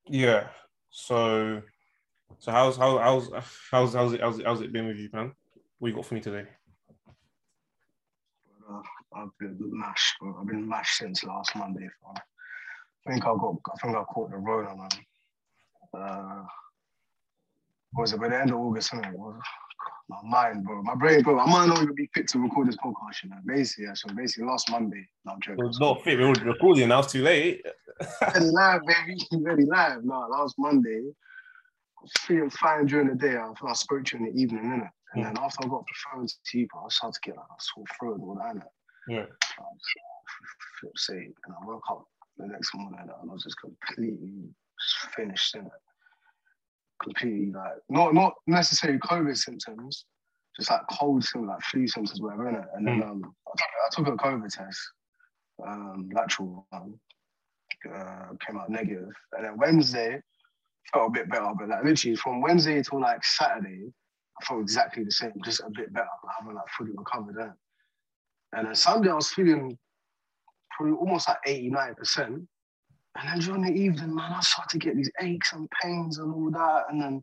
Yeah. So so how's it been with you, man? What you got for me today? Uh, I've been mashed, bro. I've been mashed since last Monday, fam. I think I caught the Rona, man. Uh, what was it by the end of August? Something. My mind, bro. My brain, bro. I might not even be fit to record this podcast, you know. Basically, last Monday. No, I'm joking. Well, not fit. We're already recording now. It's too late. Ready live, baby. Ready live. No, last Monday. I was feeling fine during the day. I spoke to you in the evening, innit? And then after I got off the phone to you, bro, I started to get like a sore throat and all that, innit? Yeah. I feel sick. And I woke up the next morning and I was just completely just finished, innit? Completely like not necessarily COVID symptoms, just like cold symptoms, like flu symptoms, whatever, innit? And then I took a COVID test, lateral one, came out negative. And then Wednesday felt a bit better, but like literally from Wednesday till like Saturday, I felt exactly the same, just a bit better. I haven't like fully recovered then. And then Sunday I was feeling probably almost like 89%. And then during the evening, man, I started to get these aches and pains and all that. And then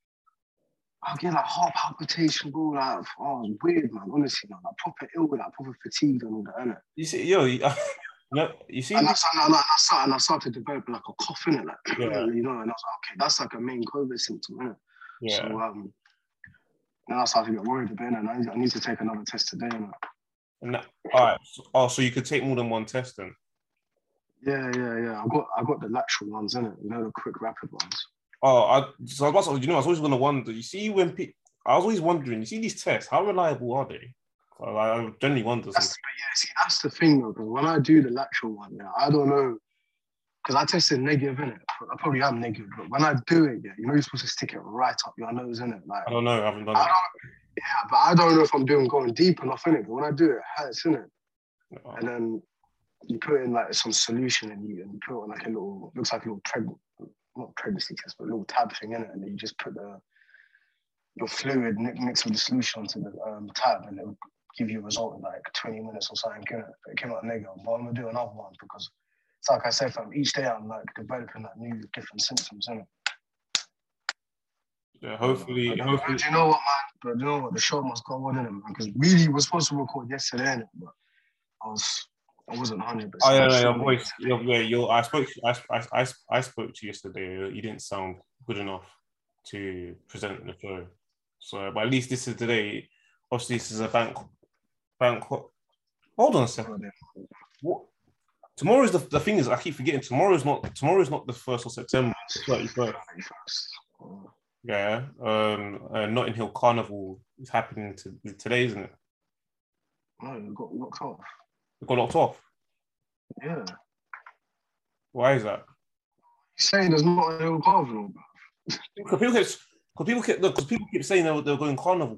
I get like heart palpitation, bro. Like, oh, it was weird, man. Honestly, man, like proper ill, like proper fatigued and all that, innit? You see, yo, no, you see. And I started developing like a cough in it, like Yeah. you know. And I was like, okay, that's like a main COVID symptom, innit? Yeah. So then I started to get worried a bit, and I need to take another test today, innit? And all right. So you could take more than one test then. Yeah. I got the lateral ones, innit? You know, the quick rapid ones. Oh, I was always going to wonder. You see, I was always wondering. You see these tests, how reliable are they? I generally wonder. That's the thing though, because when I do the lateral one, yeah, I don't know, because I tested negative in it. I probably am negative, but when I do it, yeah, you know, you're supposed to stick it right up your nose, in it. Like I don't know. I haven't done it. Yeah, but I don't know if I'm going deep enough in it. But when I do it, it hurts, in it. Oh. And then you put in like some solution and you put it on like looks like a little not pregnancy test, but a little tab thing in it, and then you just put your fluid mixed with the solution onto the tab, and it'll give you a result in like 20 minutes or something. But it came out negative. But I'm gonna do another one because it's like I said, fam, each day I'm like developing like new different symptoms, innit? Yeah, hopefully. Do you know what, man? But you know what? The show must go on, innit, man? Because really, we're supposed to record yesterday, innit? But I wasn't 100%. Oh yeah, your voice. I spoke to you yesterday. You didn't sound good enough to present the show. So, but at least this is today. Obviously, this is a bank. Hold on a second. What? Tomorrow is the thing is I keep forgetting. Tomorrow is not the 1st of September. It's 31st. Yeah. Notting Hill Carnival is happening today, isn't it? No, it got locked off. It got locked off. Yeah. Why is that? You're saying there's not a Hill Carnival, bro. Because people keep saying they're going carnival.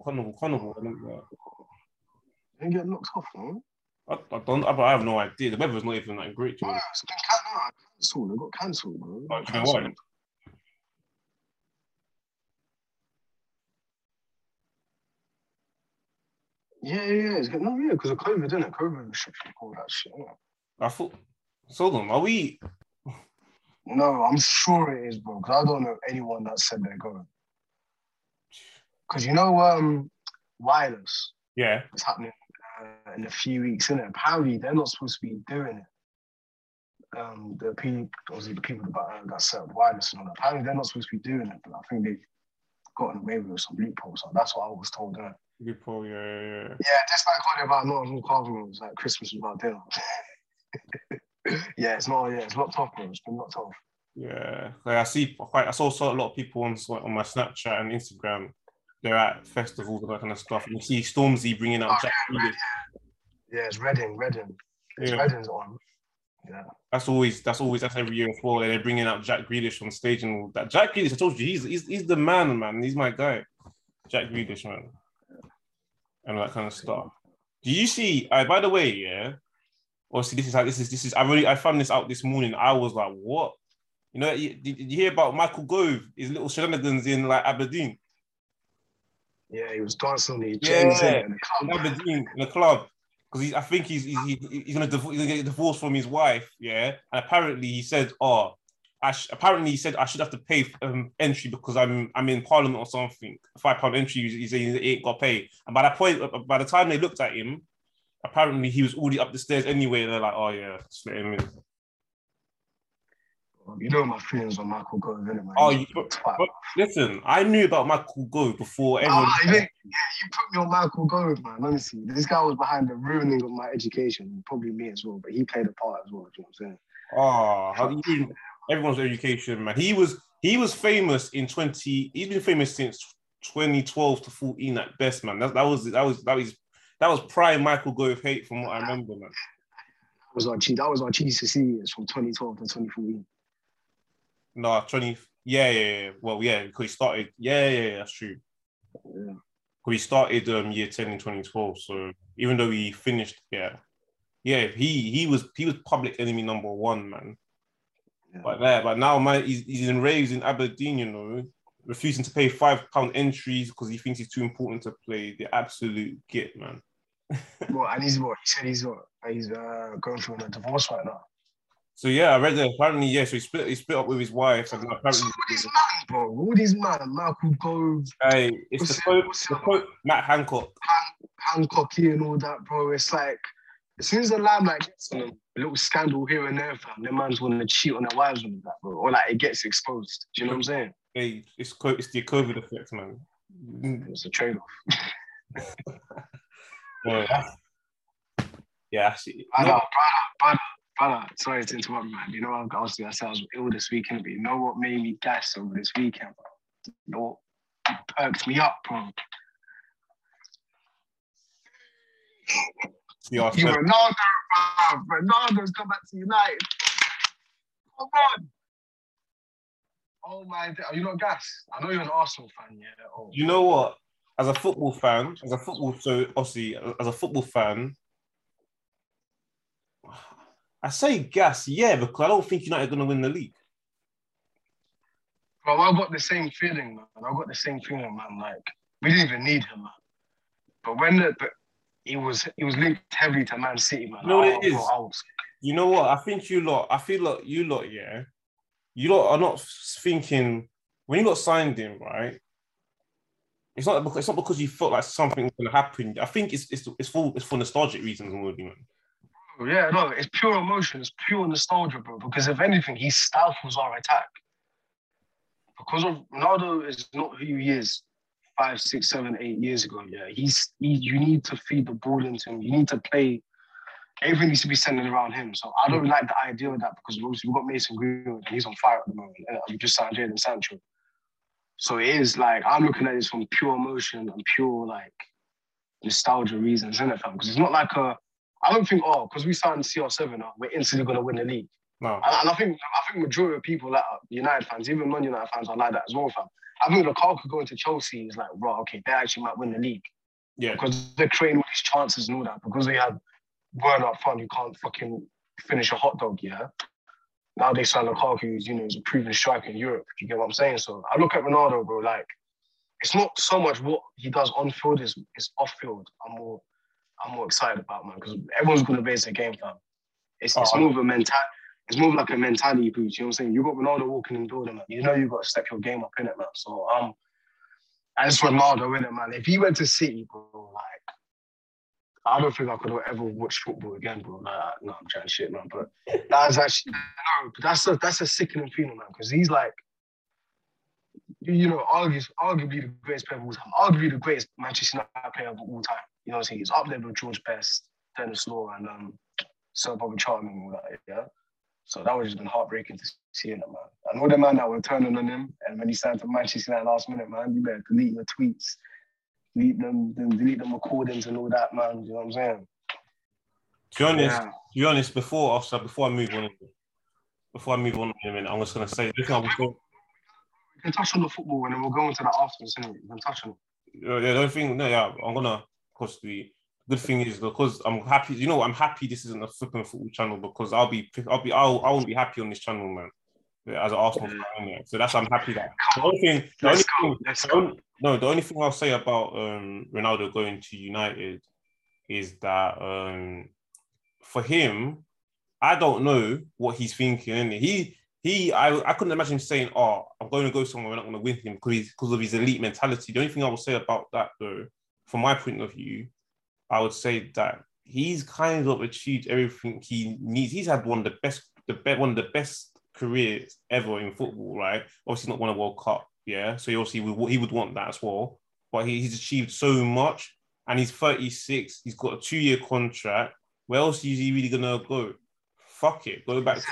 They get locked off, man. I have no idea. The weather's not even that great. Oh, it's been cancelled. It got cancelled, bro. You know why? Yeah. Because of COVID, isn't it? COVID restrictions, all that shit, innit? I thought. Hold on, are we? No, I'm sure it is, bro. Because I don't know anyone that said they're going. Because you know, wireless. Yeah. It's happening in a few weeks, innit? Apparently, they're not supposed to be doing it. The people that set up wireless and all that. Apparently, they're not supposed to be doing it, but I think they've gotten away with some loopholes. So that's what I was told. Loophole, yeah. Yeah, just like calling about Nottingham Carnival, it's like Christmas without dinner. Yeah, it's locked off, bro. It's been locked off. Yeah, like I saw a lot of people on my Snapchat and Instagram. They're at festivals and that kind of stuff. And you see Stormzy bringing out Jack Grealish. Yeah, it's Reading. Reading's on. Yeah. That's every year as well. They're bringing out Jack Grealish on stage and all that. Jack Grealish, I told you, he's the man. He's my guy. Jack Grealish, man. And that kind of stuff. Do you see? By the way, yeah. Obviously, this is. I found this out this morning. I was like, what? You know, did you hear about Michael Gove? His little shenanigans in like Aberdeen. Yeah, he was dancing on the chains in the club. Aberdeen in the club because I think he's gonna get divorced from his wife. Yeah, and apparently he said, "Oh, apparently he said I should have to pay entry because I'm in Parliament or something. £5 entry. He's saying he ain't got to pay. And by the time they looked at him, apparently he was already up the stairs anyway. They're like, oh yeah, just let him in. You know my feelings on Michael Gove, innit, man? Oh, but listen, I knew about Michael Gove before everyone. You put me on Michael Gove, man. Honestly, this guy was behind the ruining of my education. Probably me as well, but he played a part as well. You know what I'm saying? Oh, how do you mean everyone's education, man? He was famous in 20. He's been famous since 2012 to 14 at best, man. That was prime Michael Gove hate from what I remember, man. That was our GCSE years from 2012 to 2014. No, 20. Yeah. Well, yeah, because he started. Yeah, that's true. Yeah. Because he started year 10 in 2012. So even though he finished, he was public enemy number one, man. Yeah. But now, man, he's in raves in Aberdeen, you know, refusing to pay £5 entries because he thinks he's too important to play. The absolute git, man. And he's what? He said he's going through a divorce right now. So yeah, I read that apparently, yeah. So he split up with his wife, and apparently all these man, bro. All these man, Michael Gove. Hey, it's the quote, Matt Hancock. Hancocky and all that, bro. It's like as soon as the limelight gets on them, a little scandal here and there, fam, their man's want to cheat on their wives and that, bro. Or like it gets exposed. Do you know what I'm saying? Hey, it's the COVID effect, man. It's a trade-off. Yeah, actually. Brother, sorry to interrupt, man. You know, I was ill this weekend, but you know what made me gas over this weekend, bro? You know what perked me up, bro? Ronaldo, bro. Ronaldo's come back to United. Come on. Oh, my God. Are you not gas? I know you're an Arsenal fan, yeah. Oh. You know what? As a football fan, I say gas, yeah, because I don't think United are going to win the league. Bro, I got the same feeling, man. Like, we didn't even need him, man. But he was linked heavily to Man City, man. You know what it is? You know what? I feel like you lot, yeah. You lot are not thinking, when you lot signed him, right? It's not because you felt like something was going to happen. I think it's for nostalgic reasons more, man. Yeah, no, it's pure emotion. It's pure nostalgia, bro. Because if anything, he stifles our attack. Because of Ronaldo is not who he is 5, 6, 7, 8 years ago. Yeah, you need to feed the ball into him. You need to play. Everything needs to be centered around him. So I don't like the idea of that because obviously we've got Mason Greenwood and he's on fire at the moment. We just signed Jadon Sancho. So it is like I'm looking at this from pure emotion and pure like nostalgia reasons, isn't it, fam? Because it's not like I don't think, because we signed CR7 now, we're instantly going to win the league. No. And I think majority of people, like United fans, even non-United fans, are like that as well, fam. I think Lukaku going to Chelsea is like, bro, okay, they actually might win the league. Yeah. Because they're creating all these chances and all that. Because they had Werner up front, you can't fucking finish a hot dog, yeah? Now they sign Lukaku, who's, is a proven striker in Europe, if you get what I'm saying. So I look at Ronaldo, bro, like, it's not so much what he does on field, it's off field. I'm more excited about, man, because everyone's going to base their game, fam. It's more of a mentality. It's more of like a mentality boost. You know what I'm saying? You got Ronaldo walking in the building, man. You know you got to step your game up in it, man. So as Ronaldo in it, man. If he went to City, bro, like I don't think I could ever watch football again, bro. Like, no, I'm trying shit, man. But that's actually that's a sickening feeling, man. Because he's like, arguably the greatest player of all time, arguably the greatest Manchester United player of all time. You know what I'm saying? He's up there with George Best, Dennis Law, and Sir Bobby Charlton and all that, yeah? So that was just been heartbreaking to see it, man. And all the man that were turning on him, and when he signed to Manchester United last minute, man, you better delete your tweets, delete them recordings and all that, man. You know what I'm saying? To be honest, before I move on in a minute, I'm just gonna say this. We can touch on the football and then we'll go into that afterwards, innit? We can touch on it. Yeah, the only thing, I'm gonna, of course, the good thing is because I'm happy. You know, I'm happy this isn't a flipping football channel because I won't be happy on this channel, man. As an Arsenal fan, yeah. So I'm happy that. The only thing I'll say about Ronaldo going to United is that for him, I don't know what he's thinking. Innit? I couldn't imagine him saying, "Oh, I'm going to go somewhere. We're not going to win him because of his elite mentality." The only thing I would say about that, though, from my point of view, I would say that he's kind of achieved everything he needs. He's had one of the best careers ever in football, right? Obviously, not won a World Cup, yeah. So he would want that as well. But he's achieved so much, and he's 36. He's got a 2-year contract. Where else is he really gonna go? Fuck it,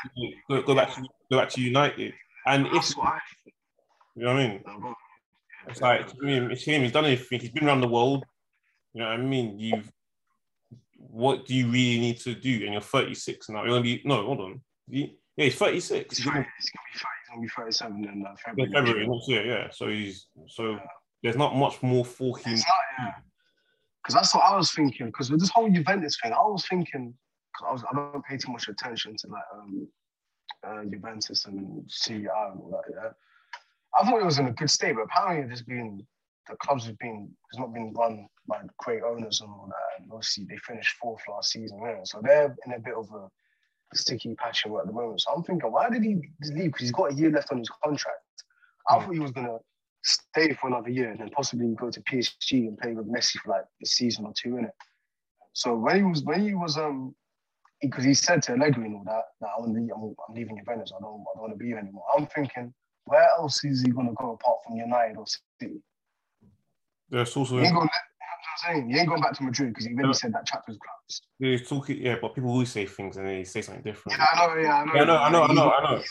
go back to United. And if That's why. you know what I mean, it's like it's him. He's done everything. He's been around the world. You know what I mean? What do you really need to do? And you're 36 now. You're gonna be no, hold on. Yeah, he's 36. He's gonna be 37 in February. February next year, yeah. So there's not much more for him. It's not, yeah. Because that's what I was thinking. Because with this whole Juventus thing, I was thinking, because I don't pay too much attention to like Juventus and CI and all that. Yeah, I thought it was in a good state, but apparently the clubs has not been run by great owners and all that. And obviously they finished 4th last season, yeah. So they're in a bit of a sticky patch at the moment. So I'm thinking, why did he leave? Because he's got a year left on his contract. I thought he was gonna stay for another year and then possibly go to PSG and play with Messi for like a season or 2, innit? So when he was because he said to Allegri and all that I'm leaving Juventus. I don't want to be here anymore. I'm thinking, where else is he gonna go apart from United or City? There's also he ain't going back to Madrid because he already said that chapter's closed. He's talking, yeah, but people always say things and then he say something different. Yeah, I know.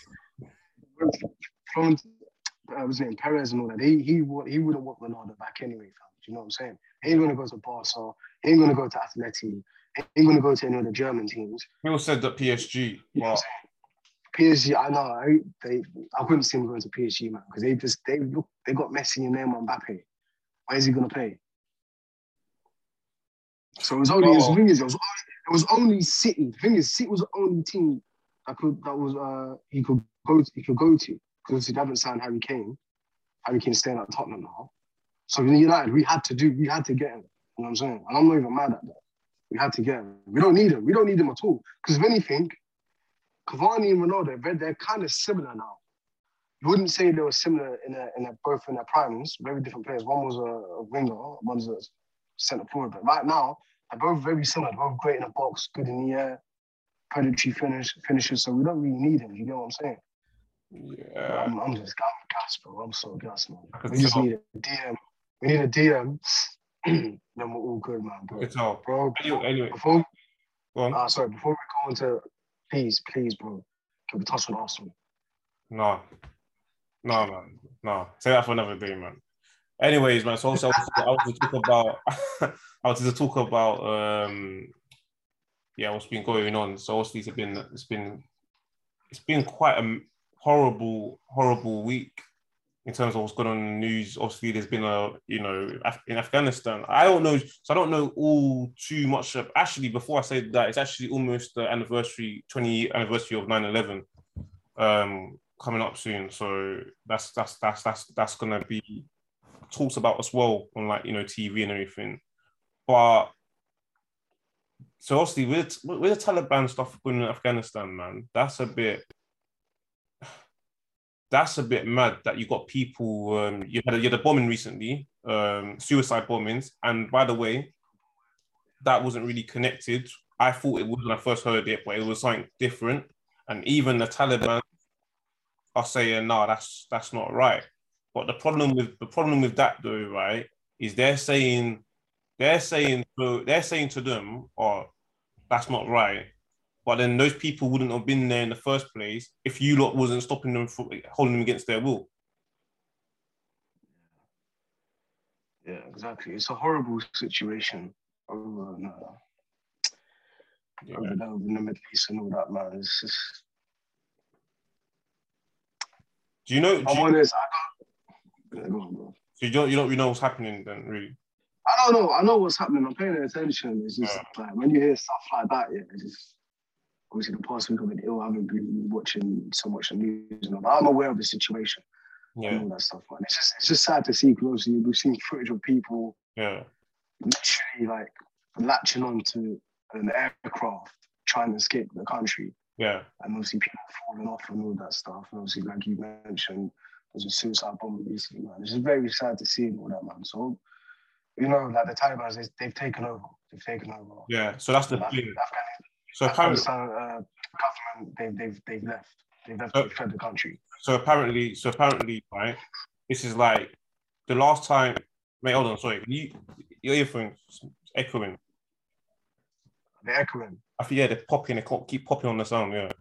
From was it Perez and all that? He wouldn't want Ronaldo back anyway, fam. Do you know what I'm saying? He ain't gonna go to Barca. He ain't gonna go to Atleti. He ain't gonna go to any of the German teams. People said that PSG. Wow. PSG, I know. I couldn't see him going to PSG, man, because they got Messi and Neymar and Mbappe. Where's he gonna play? So it was only the thing is it was only City. The thing is, City was the only team he could go to because he haven't signed Harry Kane. Harry Kane's staying at Tottenham now. So in United, we had to get him. You know what I'm saying? And I'm not even mad at that. We had to get him. We don't need him. We don't need him at all. Because if anything, Cavani and Ronaldo, they're kind of similar now. You wouldn't say they were similar both in their primes, very different players. One was a winger, one's a centre forward. But right now, they're both very similar. They're both great in the box, good in the air, predatory finishes. So we don't really need him. You get what I'm saying? Yeah. I'm gassed, bro. I'm so gassed, man. We just need a DM. We need a DM. Then we're all good, man. Bro. Anyway. Before we go into, please, bro, can we touch on Arsenal? No, man. Say that for another day, man. Anyways, man. So also I wanted to talk about what's been going on. So obviously it's been quite a horrible week in terms of what's going on in the news. Obviously, there's been in Afghanistan. I don't know all too much. Actually, before I say that, it's actually almost the 20th anniversary of 9/11 coming up soon. So that's gonna be talks about as well on TV and everything. But so obviously with the Taliban stuff going on in Afghanistan, man, that's a bit mad that you got people. You had a bombing recently, suicide bombings, and by the way, that wasn't really connected. I thought it was when I first heard it, but it was something different. And even the Taliban are saying, no, that's not right. But the problem with that though, right, is they're saying to them, oh, that's not right. But then those people wouldn't have been there in the first place if you lot wasn't stopping them from holding them against their will. Yeah, exactly. It's a horrible situation over in the Middle East and all that, man. It's just. Do you know? Go on, bro. So you don't know what's happening then, really? I don't know. I know what's happening. I'm paying attention. It's just like when you hear stuff like that, it's just obviously the past week I've been ill. I haven't been watching so much news, but I'm aware of the situation and all that stuff, man. It's just sad to see because obviously we've seen footage of people literally like latching onto an aircraft trying to escape the country. Yeah. And obviously people falling off and all that stuff. And obviously, like you mentioned, there's a suicide bomber recently, man. It's just very sad to see and all that, man. So, you know, like the Taliban, they've taken over. They've taken over. Yeah. So that's the thing. So apparently, Afghanistan government, they've left. They've fled the country. So apparently, right? This is like the last time. Mate, hold on. Sorry, your earphones echoing. They're echoing. I think, yeah, they're popping. They can't keep popping on the sound. Yeah.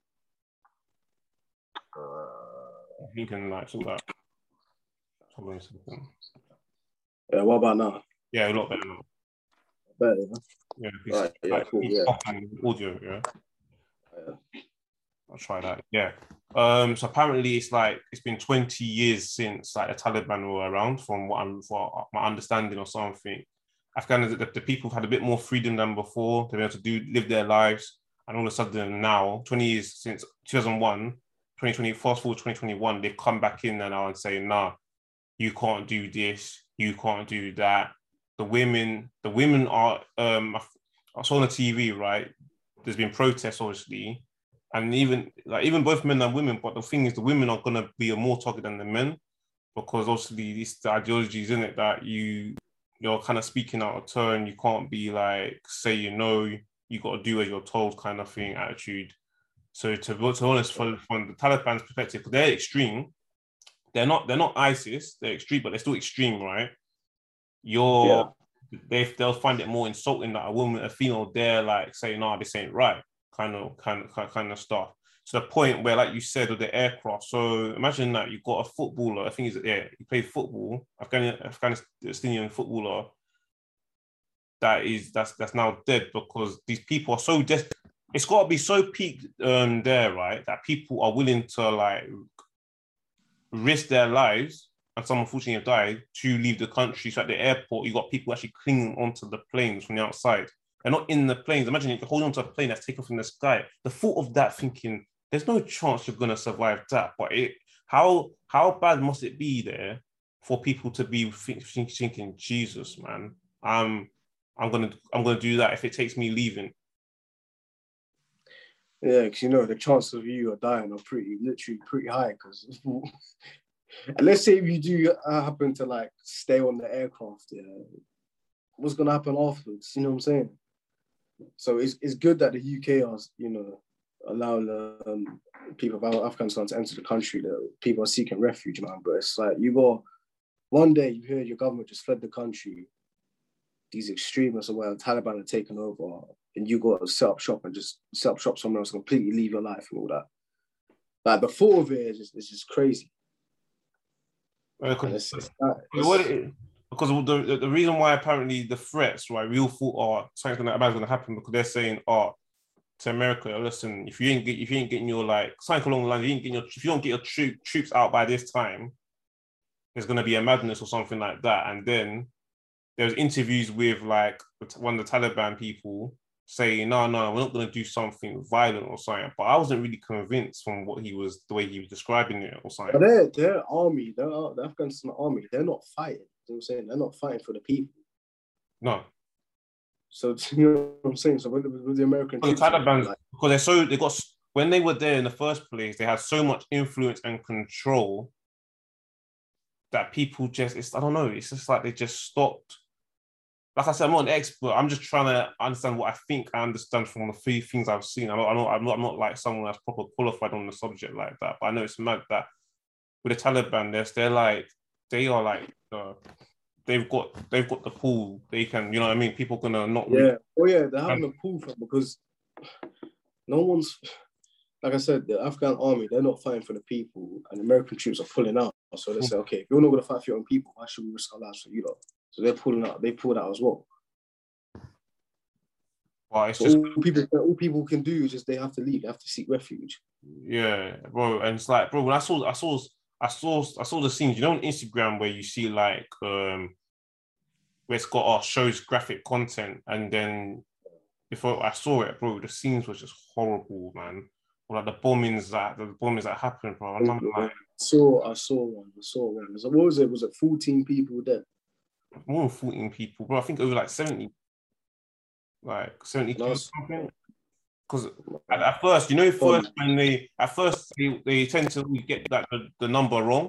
You can like sort that. Hold on a second. Yeah. What about now? Yeah, a lot better now. Better. Yeah. Right, yeah, cool, yeah. Audio. Yeah. I'll try that. Yeah. So apparently it's been 20 years since like the Taliban were around, from for my understanding or something. Afghanistan, the people have had a bit more freedom than before. They've been able to live their lives, and all of a sudden now, 20 years since 2001, 2020, fast forward 2021, they've come back in now and saying, nah, you can't do this, you can't do that. The women are I saw on the TV, right? There's been protests, obviously. And even both men and women, but the thing is, the women are gonna be more targeted than the men, because obviously the ideologies in it that you're kind of speaking out of turn. You can't be like say you got to do as you're told kind of thing attitude. So to be honest, from the Taliban's perspective, because they're extreme, they're not ISIS, they're extreme, but they're still extreme, right? They'll find it more insulting that a female dare like say, nah, this ain't right. Kind of stuff. To the point where, like you said, with the aircraft. So imagine that you've got a footballer. I think he played football, Afghanistani footballer. That's now dead because these people are so desperate. It's got to be so peaked there, right? That people are willing to like risk their lives, and some unfortunately have died to leave the country. So at the airport, you got people actually clinging onto the planes from the outside. They're not in the planes. Imagine if you're holding onto a plane that's taken from the sky. The thought of that, thinking there's no chance you're gonna survive that. But how bad must it be there for people to be thinking, Jesus, man, I'm gonna do that if it takes me leaving. Yeah, because the chances of you dying are literally pretty high. Because and let's say if you do happen to like stay on the aircraft, what's gonna happen afterwards? You know what I'm saying? So it's good that the UK are, allowing people of Afghanistan to enter the country. That people are seeking refuge, man. But it's like one day you hear your government just fled the country. These extremists or the Taliban are taking over, and you got to set up shop somewhere else, completely leave your life and all that. Like the thought of it is just crazy. Because the reason why apparently the threats, right, we all thought, something bad is going to happen, because they're saying, to America, listen, if you ain't getting your like something along the line, if you don't get your troops out by this time, there's going to be a madness or something like that. And then there was interviews with like one of the Taliban people saying, no, we're not going to do something violent or something. But I wasn't really convinced from the way he was describing it or something. But their army, the Afghanistan army, they're not fighting. You know what I'm saying? They're not fighting for the people. No. So you know what I'm saying? So with the American troops, the Taliban, because when they were there in the first place, they had so much influence and control that people I don't know, it's just like they just stopped. Like I said, I'm not an expert. I'm just trying to understand what I think I understand from the few things I've seen. I'm not like someone that's proper qualified on the subject like that. But I know it's mad that with the Taliban, they are like they've got the pool. They can, you know what I mean? People gonna not. Yeah. They're having a pool from, because no one's, like I said, the Afghan army, they're not fighting for the people, and American troops are pulling out. So they say, okay, if you're not gonna fight for your own people, why should we risk our lives for you lot? So they're pulling out. They pulled out as well. Well, it's so just all people can do is just they have to leave. They have to seek refuge. Yeah, bro. And it's like, bro, when I saw the scenes, on Instagram where you see like where it's got shows graphic content, and then before I saw it, bro, the scenes were just horrible, man. Or like the bombings that happened, bro. I'm like, I saw one. So what was it? Was it 14 people dead? More than 14 people, bro. I think over like 70. Like 72 No, something. Because at first, they tend to get like the number wrong.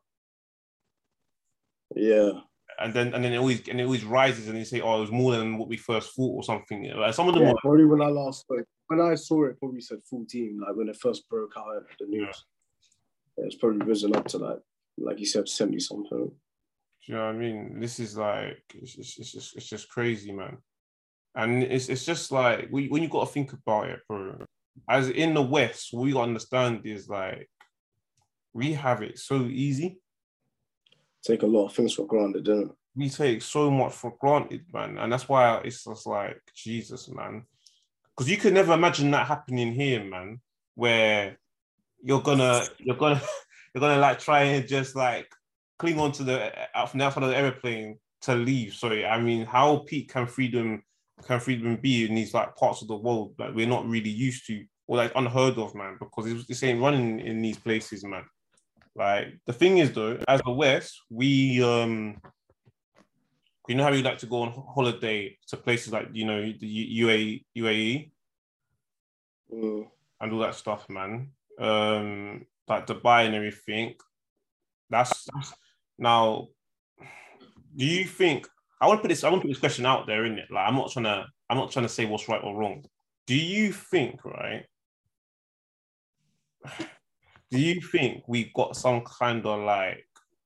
Yeah. And then it always rises, and they say, "Oh, it was more than what we first thought," or something. Like some of them, probably when I saw it, probably said 14. Like when it first broke out the news, it's probably risen up to like you said, 70 something. Do you know what I mean? This is like it's just crazy, man. And it's just like when you got to think about it, bro. As in the West, what we got to understand is like we have it so easy. Take a lot of things for granted, don't we? We take so much for granted, man, and that's why it's just like Jesus, man. Because you could never imagine that happening here, man, where you're gonna like try and just like cling on to the outside of the airplane to leave. Sorry, I mean, how peak can freedom be in these like parts of the world that we're not really used to or like unheard of, man? Because this ain't running in these places, man. Like the thing is though, as the West, we you know how we like to go on holiday to places like the UAE and all that stuff, man. Like Dubai and everything. That's now. Do you think? I want to put this question out there, innit? Like I'm not trying to say what's right or wrong. Do you think, right? Do you think we've got some kind of like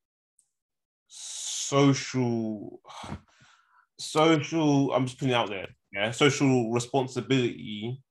social, I'm just putting it out there, yeah, social responsibility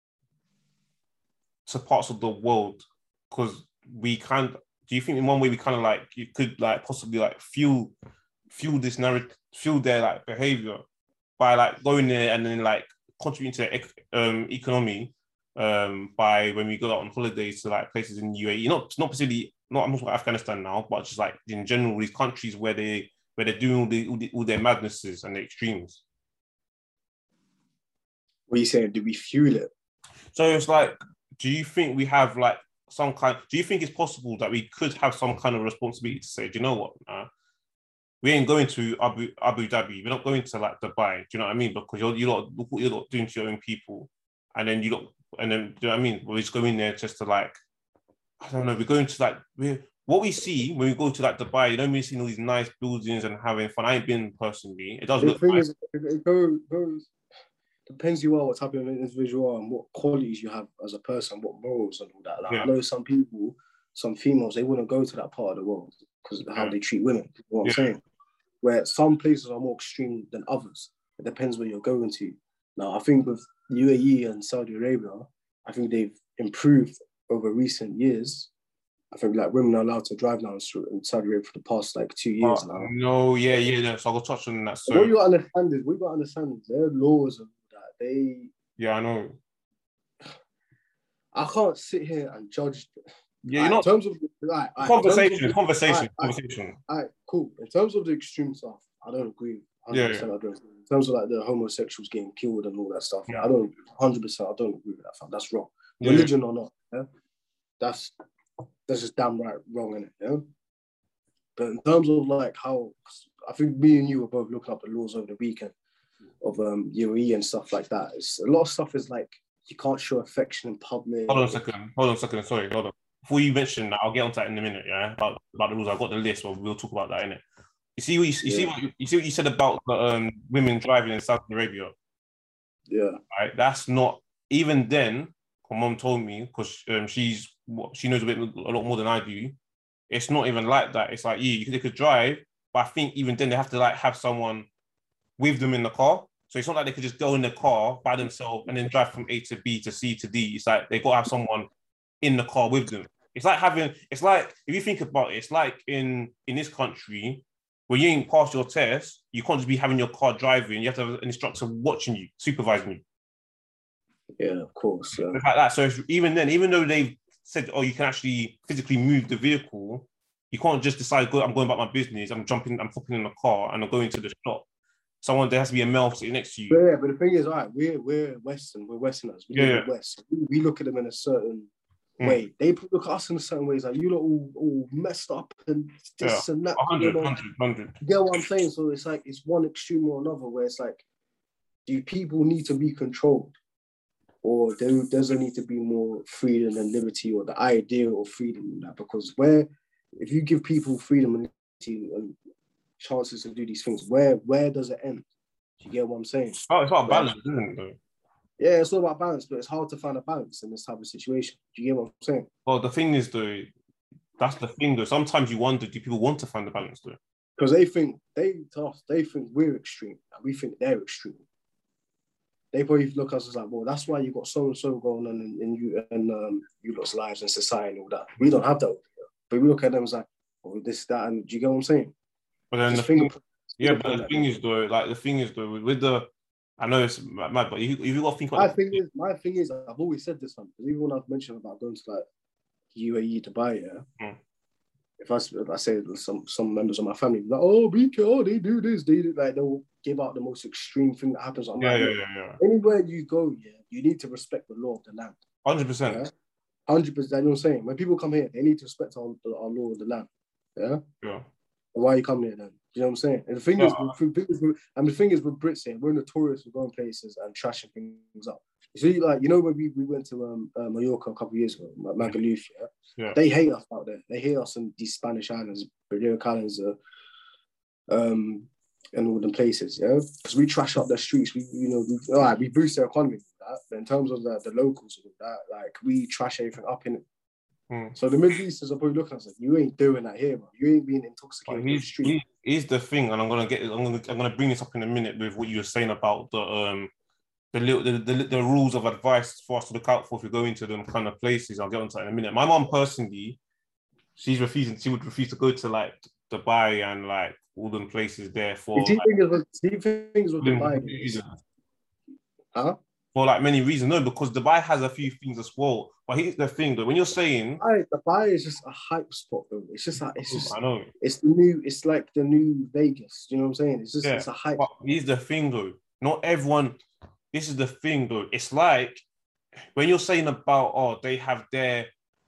to parts of the world? Because do you think in one way we kind of like, you could like possibly like fuel this narrative, fuel their like behavior by like going there and then like contributing to the economy by when we go out on holidays to like places in UAE, not specifically, I'm not talking about Afghanistan now, but just like in general these countries where they're doing all their madnesses and the extremes. What are you saying? Do we fuel it? So it's like, do you think we have like do you think it's possible that we could have some kind of responsibility to say, do you know what? We ain't going to Abu Dhabi. We're not going to like Dubai. Do you know what I mean? Because you're not doing to your own people, and then do you know what I mean? We're just going there just to like, I don't know. We're going to like what we see when we go to like Dubai. You don't really see all these nice buildings and having fun. I ain't been personally. It does look nice. It goes depends you are, what type of individual and what qualities you have as a person, what morals and all that. Like, I know some people, some females, they wouldn't go to that part of the world because of how they treat women. You know what I'm saying? Where some places are more extreme than others. It depends where you're going to. Now, I think with UAE and Saudi Arabia, I think they've improved over recent years. I think like women are allowed to drive now in Saudi Arabia for the past like 2 years now. No, yeah. So I'll touch on that. So what you got to understand is their laws and that I know. I can't sit here and judge. Yeah, you're not. In terms of conversation. All right, cool. In terms of the extreme stuff, I don't agree. 100%. Yeah. I don't. In terms of like the homosexuals getting killed and all that stuff, I don't. 100%. I don't agree with that. Fam. That's wrong. Religion or not, that's just damn right wrong, innit? Yeah. But in terms of like how, I think me and you were both looking up the laws over the weekend of UAE and stuff like that. A lot of stuff is like you can't show affection in public. Hold on a second. Sorry, hold on. Before you mention that, I'll get onto that in a minute. Yeah, about the rules. I've got the list, but we'll talk about that in it. You see what you said about the women driving in Saudi Arabia. Yeah. Right. That's not even then. My mom told me because she knows a lot more than I do. It's not even like that. It's like they could drive, but I think even then they have to like have someone with them in the car. So it's not like they could just go in the car by themselves and then drive from A to B to C to D. It's like they got to have someone in the car with them. It's like if you think about it, it's like in this country, when you ain't passed your test, you can't just be having your car driving. You have to have an instructor watching you, supervising you. Yeah, of course. Yeah. Like that. So even though they've said, oh, you can actually physically move the vehicle, you can't just decide, I'm going about my business, I'm hopping in the car and I'm going to the shop. There has to be a male sitting next to you. Yeah, but the thing is, all right, we're Western, we're Westerners. We live in the West. We look at them in a certain way. They look at us in a certain ways, like you lot all messed up and this and that. 100. You get what I'm saying? So it's like it's one extreme or another where it's like, do people need to be controlled? or does there need to be more freedom and liberty, or the idea of freedom in that? Because if you give people freedom and liberty and chances to do these things, where does it end? Do you get what I'm saying? Oh, it's about balance, isn't it, though? Yeah, it's all about balance, but it's hard to find a balance in this type of situation. Do you get what I'm saying? Well, the thing is, though, that's the thing, though. Sometimes you wonder, do people want to find the balance, though? Because they think we're extreme, and we think they're extreme. They probably look at us as like, well, that's why you got so and so going on in you and you lot's lives and society and all that. We don't have that, but we look at them as like, oh, this, that, and do you get what I'm saying? But then the thing is, though, with the, I know it's mad, but you got to think about my thing is, I've always said this one, because even when I've mentioned about going to like UAE, Dubai, if I say some members of my family, like, oh, they do this, they'll give out the most extreme thing that happens. Anywhere you go, you need to respect the law of the land. 100%. 100%. You know what I'm saying? When people come here, they need to respect our law of the land. Yeah. Yeah. Why are you coming here then? You know what I'm saying? And the thing is with Brits here, we're notorious for going places and trashing things up. You see, like, you know, when we went to Mallorca a couple of years ago, Magaluf, they hate us out there. They hate us in these Spanish islands, Balearic Islands, and all the places, because we trash up their streets. We boost their economy with that. But in terms of the locals with that, like, we trash everything up in it. So the Middle Easters are probably looking at us like, you ain't doing that here, bro. You ain't being intoxicated in the street. Here's the thing, and I'm gonna bring this up in a minute with what you were saying about the rules of advice for us to look out for if we go into them kind of places. I'll get onto that in a minute. My mom personally, she would refuse to go to like Dubai and like all them places there for. Do you think it's with Dubai? Huh? For like many reasons. No, because Dubai has a few things as well. But here's the thing, though. When you're saying Dubai is just a hype spot, though. It's just like I know. It's like the new Vegas. Do you know what I'm saying? It's a hype. But here's the thing, though. Not everyone. This is the thing, though. It's like when you're saying about they have their.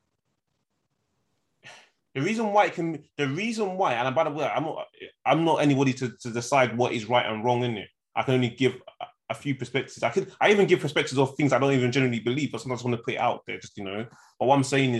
The reason why, and by the way, I'm not anybody to decide what is right and wrong in it. I can only give a few perspectives. I even give perspectives of things I don't even generally believe, but sometimes I want to put it out there, just, But what I'm saying,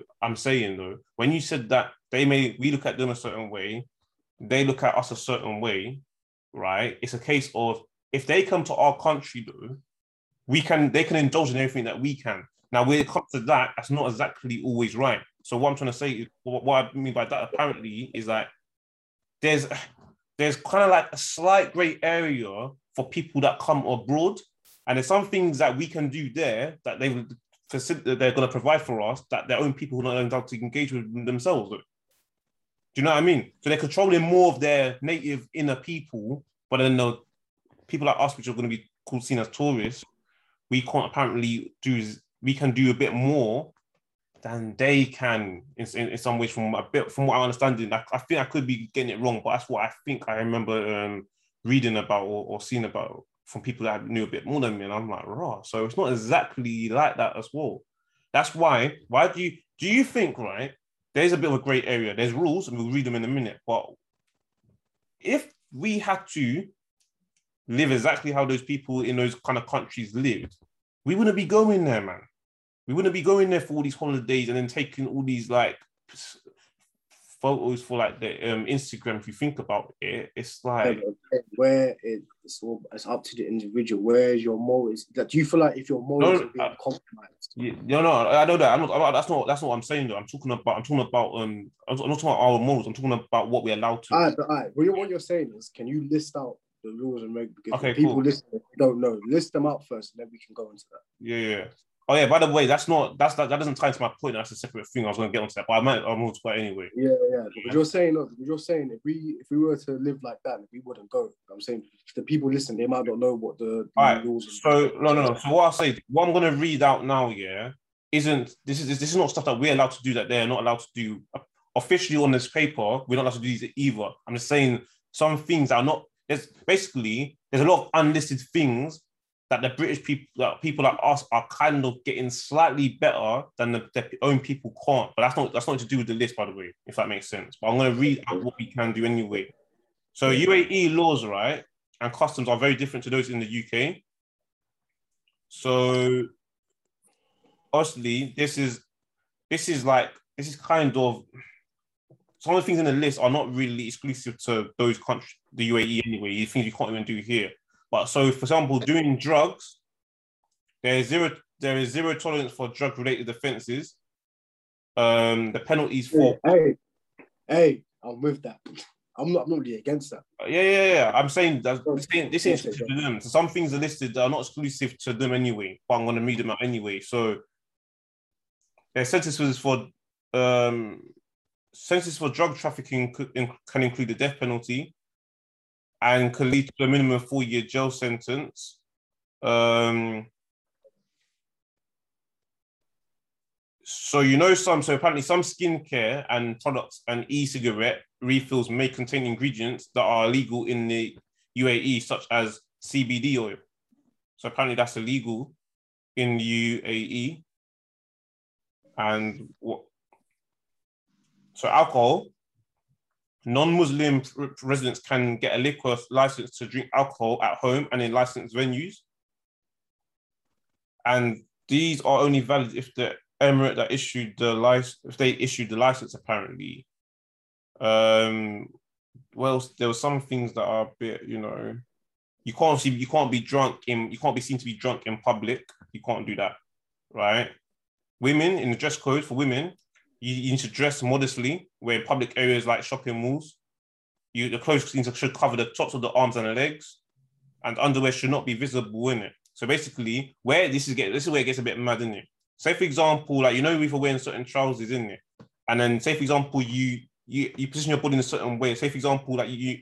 when you said that we look at them a certain way, they look at us a certain way, right? It's a case of if they come to our country, though, they can indulge in everything that we can. Now, when it comes to that, that's not exactly always right. So what I'm trying to say is, what I mean by that apparently is that there's kind of like a slight grey area for people that come abroad, and there's some things that we can do there that they're going to provide for us that their own people who are not allowed to engage with themselves. Do you know what I mean? So they're controlling more of their native inner people, but then the people like us, which are going to be seen as tourists, we can't apparently do. We can do a bit more than they can in some ways. From what I'm understanding, I think I could be getting it wrong, but that's what I think I remember reading about or seeing about from people that knew a bit more than me, and I'm like, raw. So it's not exactly like that as well. That's why do you think, right? There's a bit of a grey area. There's rules, and we'll read them in a minute. But if we had to live exactly how those people in those kind of countries lived, we wouldn't be going there, man. We wouldn't be going there for all these holidays and then taking all these like photos for like the Instagram. If you think about it, it's like it's up to the individual. Where's your morals? Like, do you feel like if your morals are being compromised? I know that. That's not what I'm saying though. I'm not talking about our morals. I'm talking about what we're allowed to. All right. What you're saying is, can you list out the rules and regulations? Because people listening don't know. List them out first, and then we can go into that. Yeah. Oh yeah. By the way, that doesn't tie into my point. That's a separate thing. I was going to get onto that, but I'm going to talk anyway. Yeah. Because you're saying if we were to live like that, we wouldn't go. I'm saying the people listening, they might not know what the rules. So no. So what I'm going to read out now, this is not stuff that we're allowed to do that they're not allowed to do officially on this paper. We're not allowed to do these either. I'm just saying some things are not. There's a lot of unlisted things that the British people like us are kind of getting slightly better than their own people can't. But that's not to do with the list, by the way, if that makes sense. But I'm going to read out what we can do anyway. So UAE laws, right, and customs are very different to those in the UK. So Honestly, this is kind of some of the things in the list are not really exclusive to those countries, the UAE anyway. Things you can't even do here. But so, for example, doing drugs, there is zero tolerance for drug-related offences. The penalties for hey, I'm with that. I'm not really against that. Yeah. I'm saying that this ain't exclusive to them. So some things are listed that are not exclusive to them anyway, but I'm gonna read them out anyway. So their sentences for drug trafficking can include the death penalty and can lead to a minimum 4-year jail sentence. So apparently some skincare and products and e-cigarette refills may contain ingredients that are illegal in the UAE, such as CBD oil. So apparently that's illegal in the UAE. And so alcohol, non-Muslim residents can get a liquor license to drink alcohol at home and in licensed venues. And these are only valid if the emirate that issued the license, if they issued the license, apparently. Well, there were some things that are a bit, you can't be seen to be drunk in public. You can't do that, right? Women, in the dress code for women, you need to dress modestly, wear public areas like shopping malls. The clothes should cover the tops of the arms and the legs, and underwear should not be visible in it. So basically, this is where it gets a bit mad, isn't it? Say for example, like if you're wearing certain trousers, in it, and then say for example you position your body in a certain way. Say for example, like here,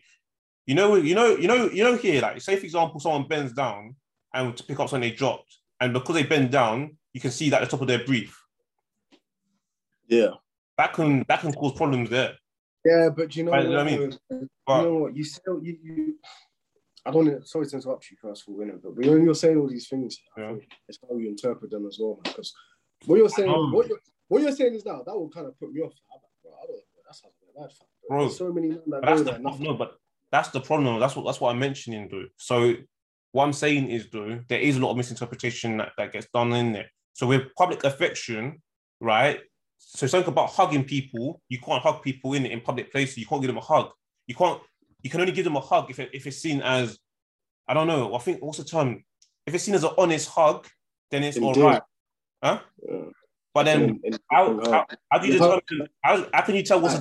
like say for example, someone bends down and to pick up something they dropped, and because they bend down, you can see that the top of their brief. Yeah, that can cause problems there. Yeah, but you know what I mean? You know what? You still you. I don't know. Sorry to interrupt you, first of all, but when you're saying all these things, I think it's how you interpret them as well, man. Because what you're saying, what you're saying is now that will kind of put me off. Bro, I don't know. That sounds like a bad fact. Bro. There's so many men that go there. No, but that's the problem. That's what I'm mentioning, though. So what I'm saying is, though, there is a lot of misinterpretation that gets done in there. So with public affection, right? So something about hugging people, you can't hug people in public places. You can't give them a hug. You can only give them a hug if it's seen as, I don't know, I think, what's the term? If it's seen as an honest hug, then it's all right. Huh? Yeah. But then, how do you determine? How can you tell what's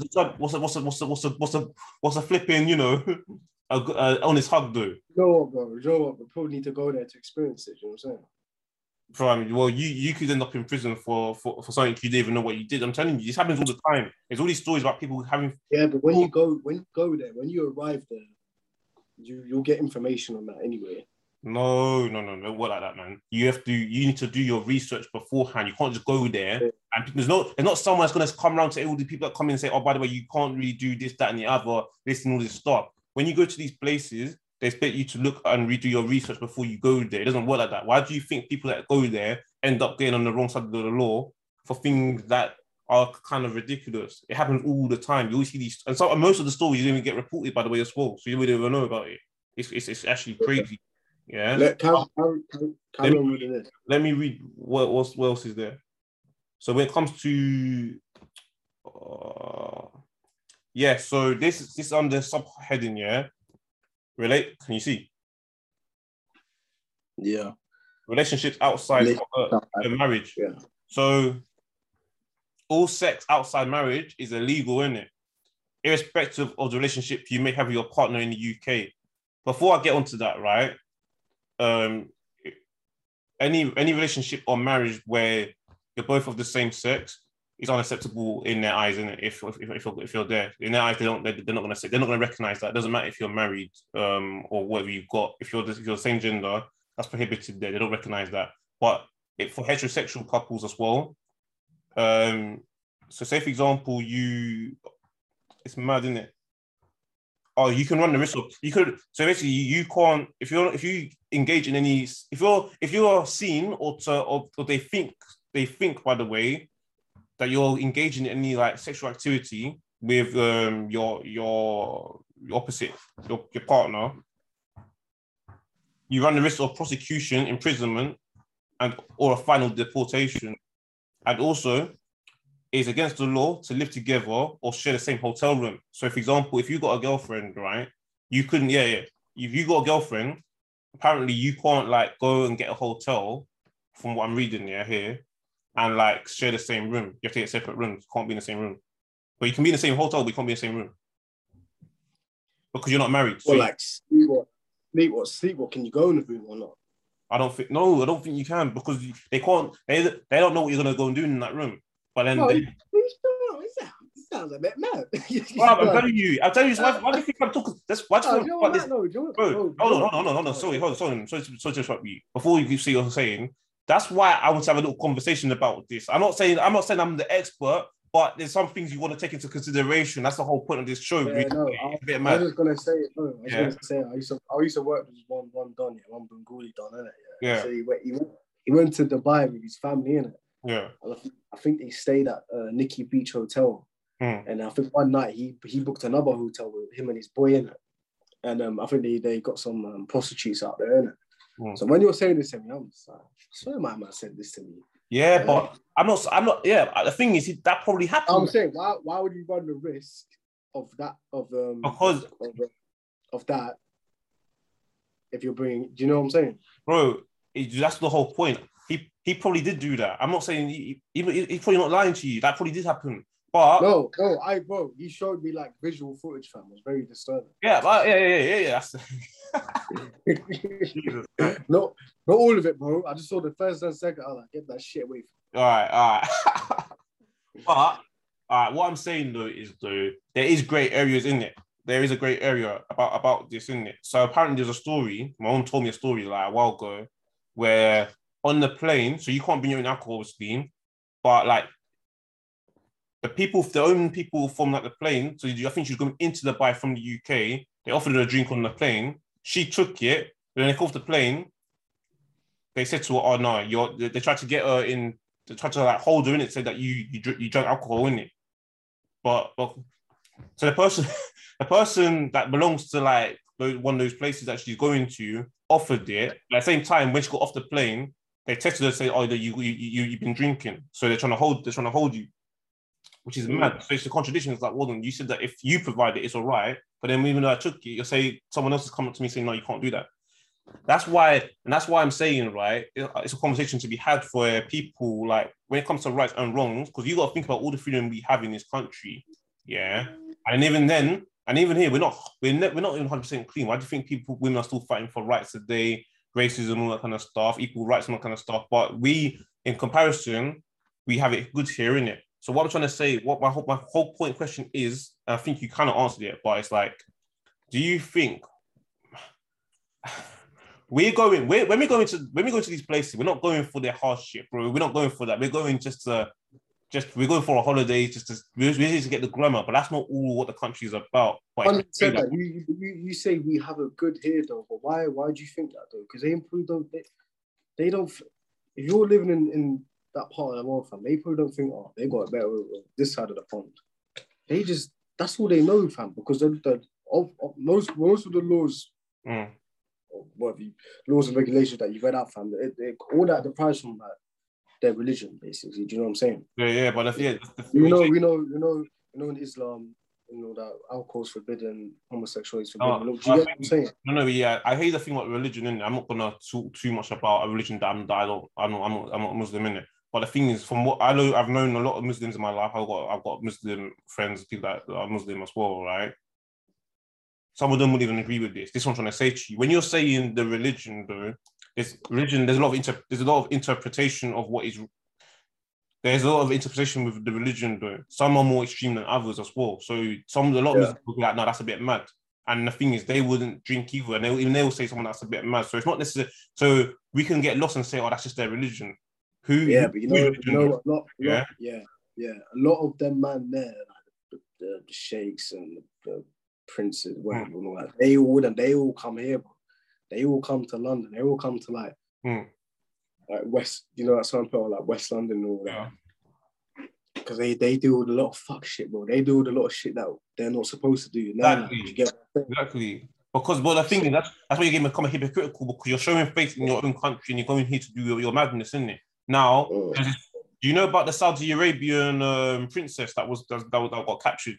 a flipping, honest hug, though? You know what? We probably need to go there to experience it. You know what I'm saying? Well, you could end up in prison for something you didn't even know what you did. I'm telling you, this happens all the time. There's all these stories about people having. Yeah, but when you go there, when you arrive there, you'll get information on that anyway. No, what like that, man. You need to do your research beforehand. You can't just go there and there's not someone that's gonna come around to all the people that come in and say, oh, by the way, you can't really do this, that, and the other, this and all this stuff. When you go to these places, they expect you to look and redo your research before you go there. It doesn't work like that. Why do you think people that go there end up getting on the wrong side of the law for things that are kind of ridiculous? It happens all the time. You always see these, and most of the stories you don't even get reported, by the way, as well. So you don't even know about it. It's actually crazy. Yeah. Let me read what else is there. So when it comes to so this is under subheading, yeah. Can you see? Yeah. Relationships outside marriage. Yeah. So all sex outside marriage is illegal, isn't it? Irrespective of the relationship you may have with your partner in the UK. Before I get onto that, right? Any relationship or marriage where you're both of the same sex is unacceptable in their eyes, isn't it? If you're there, in their eyes, they're not going to recognize that. It doesn't matter if you're married or whatever you've got. If you're the same gender, that's prohibited there. They don't recognize that. But for heterosexual couples as well. So say for example, it's mad, isn't it? Oh, you can run the risk of so basically you can't if you engage in any if you are seen or they think by the way that you're engaging in any like sexual activity with your opposite your partner, you run the risk of prosecution, imprisonment, or a final deportation. And also, it's against the law to live together or share the same hotel room. So, for example, if you got a girlfriend, right, you couldn't, If you got a girlfriend, apparently you can't like go and get a hotel, from what I'm reading here, and like share the same room. You have to get separate rooms. Can't be in the same room. But you can be in the same hotel, but you can't be in the same room because you're not married. So like sleep what? Can you go in the room or not? I don't think you can because they can't. They don't know what you're gonna go and do in that room. But then it sounds a bit mad. I'm telling you. Why do you think I'm talking? That's why. Hold on. Sorry, hold on. Sorry to interrupt you. Before you see what I'm saying, that's why I want to have a little conversation about this. I'm not saying I'm the expert, but there's some things you want to take into consideration. That's the whole point of this show. Yeah, I was just gonna say, I used to work with one Don, one Bengali Don, innit? Yeah. So he went to Dubai with his family, innit? Yeah. I think they stayed at Nikki Beach Hotel. And I think one night he booked another hotel with him and his boy in it. And I think they got some prostitutes out there, innit? So when you're saying this to me, I'm just like, I swear my man said this to me. Yeah, but I'm not. Yeah, the thing is, that probably happened. I'm saying, why would you run the risk of that because of that if you're bringing? Do you know what I'm saying, bro? That's the whole point. He probably did do that. I'm not saying he's probably not lying to you. That probably did happen. But no, he showed me like visual footage, fam. It was very disturbing. Yeah. That's not all of it, bro. I just saw the first and second. I was like, get that shit away from me. All right. But all right, what I'm saying though is there is great areas in it. There is a great area about this in it. So apparently there's a story. My mom told me a story like a while ago where on the plane, so you can't bring your own alcohol, obviously, but like the only people from like the plane, so I think she was going into Dubai from the UK, they offered her a drink on the plane. She took it, but then they got off the plane. They said to her, "Oh no, they tried to get her in, they tried to like hold her in it, said that you drank alcohol in it." But so the person that belongs to like one of those places that she's going to offered it. But at the same time, when she got off the plane, they texted her and say, "Oh, you've been drinking." So they're trying to hold you. Which is mad. So it's a contradiction. It's like, well, then you said that if you provide it, it's all right. But then even though I took it, you'll say someone else has come up to me saying, no, you can't do that. That's why I'm saying, right, it's a conversation to be had for people, like, when it comes to rights and wrongs, because you got to think about all the freedom we have in this country, yeah? And even then, and even here, we're not even 100% clean. Why do you think women are still fighting for rights today, racism, all that kind of stuff, equal rights and all that kind of stuff? But we, in comparison, we have it good here, innit? So what I'm trying to say, what my whole point question is, and I think you kind of answered it, but it's like, do you think when we go into these places, we're not going for their harsh shit, bro. We're not going for that. We're going we're going for a holiday, we need to get the glamour, but that's not all what the country is about. But you say we have a good here though, but why do you think that though? Because they don't. If you're living in that part of the world, fam, they probably don't think, oh, they got a better this side of the pond. They just, that's all they know, fam, because most of the laws, laws and regulations that you've read out, fam, all that derives from like their religion, basically. Do you know what I'm saying? Yeah, but that's we know in Islam, that alcohol's forbidden, homosexuality is forbidden. Do you get what I'm saying? No, yeah. I hate the thing about religion, innit? I'm not gonna talk too much about a religion that I'm not Muslim, innit? But the thing is, from what I know, I've known a lot of Muslims in my life. I've got Muslim friends, people that are Muslim as well, right? Some of them wouldn't even agree with this. This is what I'm trying to say to you. When you're saying the religion, though, there's a lot of interpretation of what is. There's a lot of interpretation with the religion, though. Some are more extreme than others as well. So a lot of Muslims will be like, no, that's a bit mad. And the thing is, they wouldn't drink either, and they will say someone that's a bit mad. So it's not necessarily. So we can get lost and say, oh, that's just their religion. But a lot of them man there, like the sheikhs and the princes, whatever, they all come here, bro. They all come to London. They all come to like West, at some point like West London and all that. Because they deal with a lot of fuck shit, bro. They deal with a lot of shit that they're not supposed to do. Exactly. Because, the thing is, that's why you're becoming hypocritical, because you're showing faith in your own country and you're going here to do your madness, isn't it? Now, Do you know about the Saudi Arabian princess that got captured?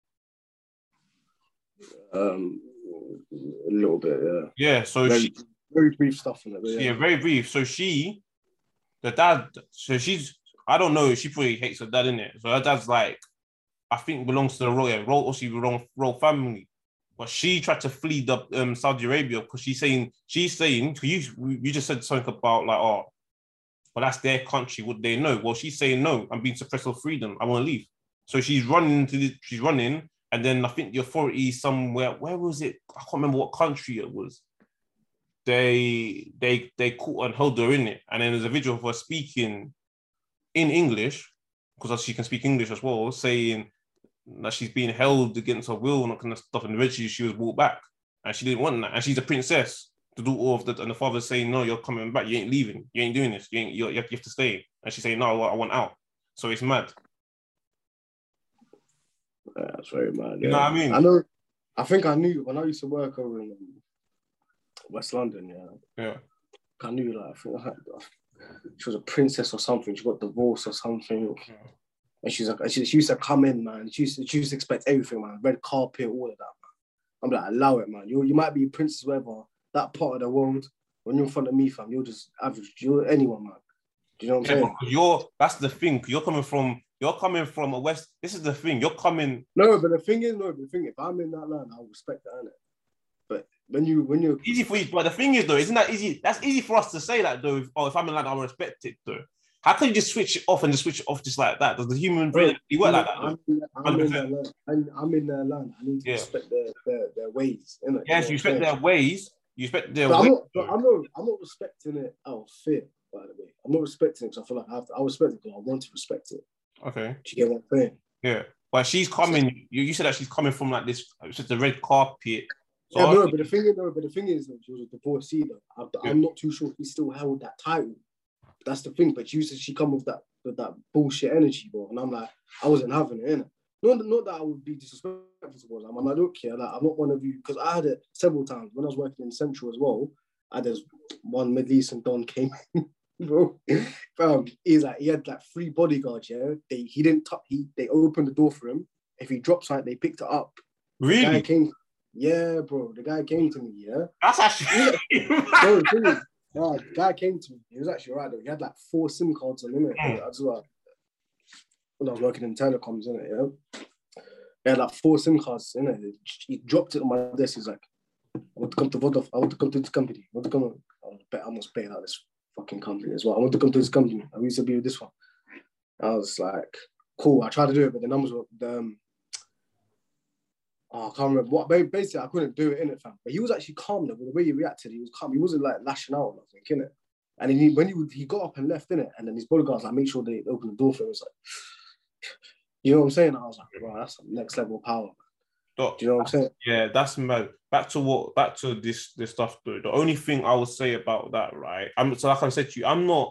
A little bit, yeah. Yeah, so very brief stuff in it. But yeah, very brief. So the dad, so she's, I don't know, she probably hates her dad, innit? So her dad's like, I think belongs to the royal family. But she tried to flee the Saudi Arabia because she's saying, you just said something about like, oh, but that's their country. Would they know? Well, she's saying no. I'm being suppressed of freedom. I want to leave. So she's running, and then I think the authorities somewhere. Where was it? I can't remember what country it was. They caught and held her in it, and then there's a video of her speaking in English because she can speak English as well, saying that she's being held against her will and that kind of stuff. And eventually, she was brought back, and she didn't want that. And she's a princess. To do all of that, and the father's saying, "No, you're coming back. You ain't leaving. You ain't doing this. You have to stay." And she's saying, "No, I want out." So it's mad. Yeah, that's very mad. You know what I mean? I know. I think I knew when I used to work over in West London. Yeah. I knew like she was a princess or something. She got divorced or something. Yeah. And she's like, she used to come in, man. She used to expect everything, man. Red carpet, all of that, man. I'm like, allow it, man. You might be a princess, whatever. That part of the world, when you're in front of me, fam, you're just average. You're anyone, man. Do you know what I'm saying? That's the thing. You're coming from a West. This is the thing. You're coming. No, but the thing is, if I'm in that land, I'll respect that, innit? But when you're easy for you, but the thing is, though, isn't that easy? That's easy for us to say that, though. If I'm in land, I'll respect it, though. How can you just switch it off and just switch it off just like that? Does the human brain work like that? I'm in their land. I need to respect their ways, innit? Yes, you respect their ways. You respect their ways. I'm not respecting it out of fear, by the way. I'm not respecting it because I feel like I respect it because I want to respect it. Okay. Do you get what I'm saying? Yeah. But she's coming, you said that she's coming from like this, it's just a red carpet. So yeah, but the thing is, she was a divorcee though. I'm not too sure if he still held that title. That's the thing. But she come with that bullshit energy, bro. And I'm like, I wasn't having it, innit? Not that I would be disrespectful towards them. I don't care. Like, I'm not one of you, because I had it several times when I was working in Central as well. There's one Middle Eastern Don came, bro. He had like 3 bodyguards. Yeah, they opened the door for him. If he dropped something, they picked it up. Really? Yeah, bro. The guy came to me. Yeah, that's actually. The guy came to me. He was actually right though. He had like 4 SIM cards on him as well. When I was working in telecoms, innit, yeah. He had like 4 SIM cards, innit. He dropped it on my desk. He's like, I want to come to Vodafone. I want to come to this company. I almost paid out this fucking company as well. I want to come to this company. I used to be with this one. I was like, cool. I tried to do it, but the numbers were I can't remember what. Basically, I couldn't do it, innit, fam. But he was actually calm though. The way he reacted, he was calm. He wasn't like lashing out or nothing, innit. And then when he got up and left, innit, and then his bodyguards like make sure they open the door for him. It was like, you know what I'm saying? I was like, bro, that's next level power. Do you know what I'm saying? Yeah, that's mad. Back to this stuff though. The only thing I would say about that, right? So like I said to you,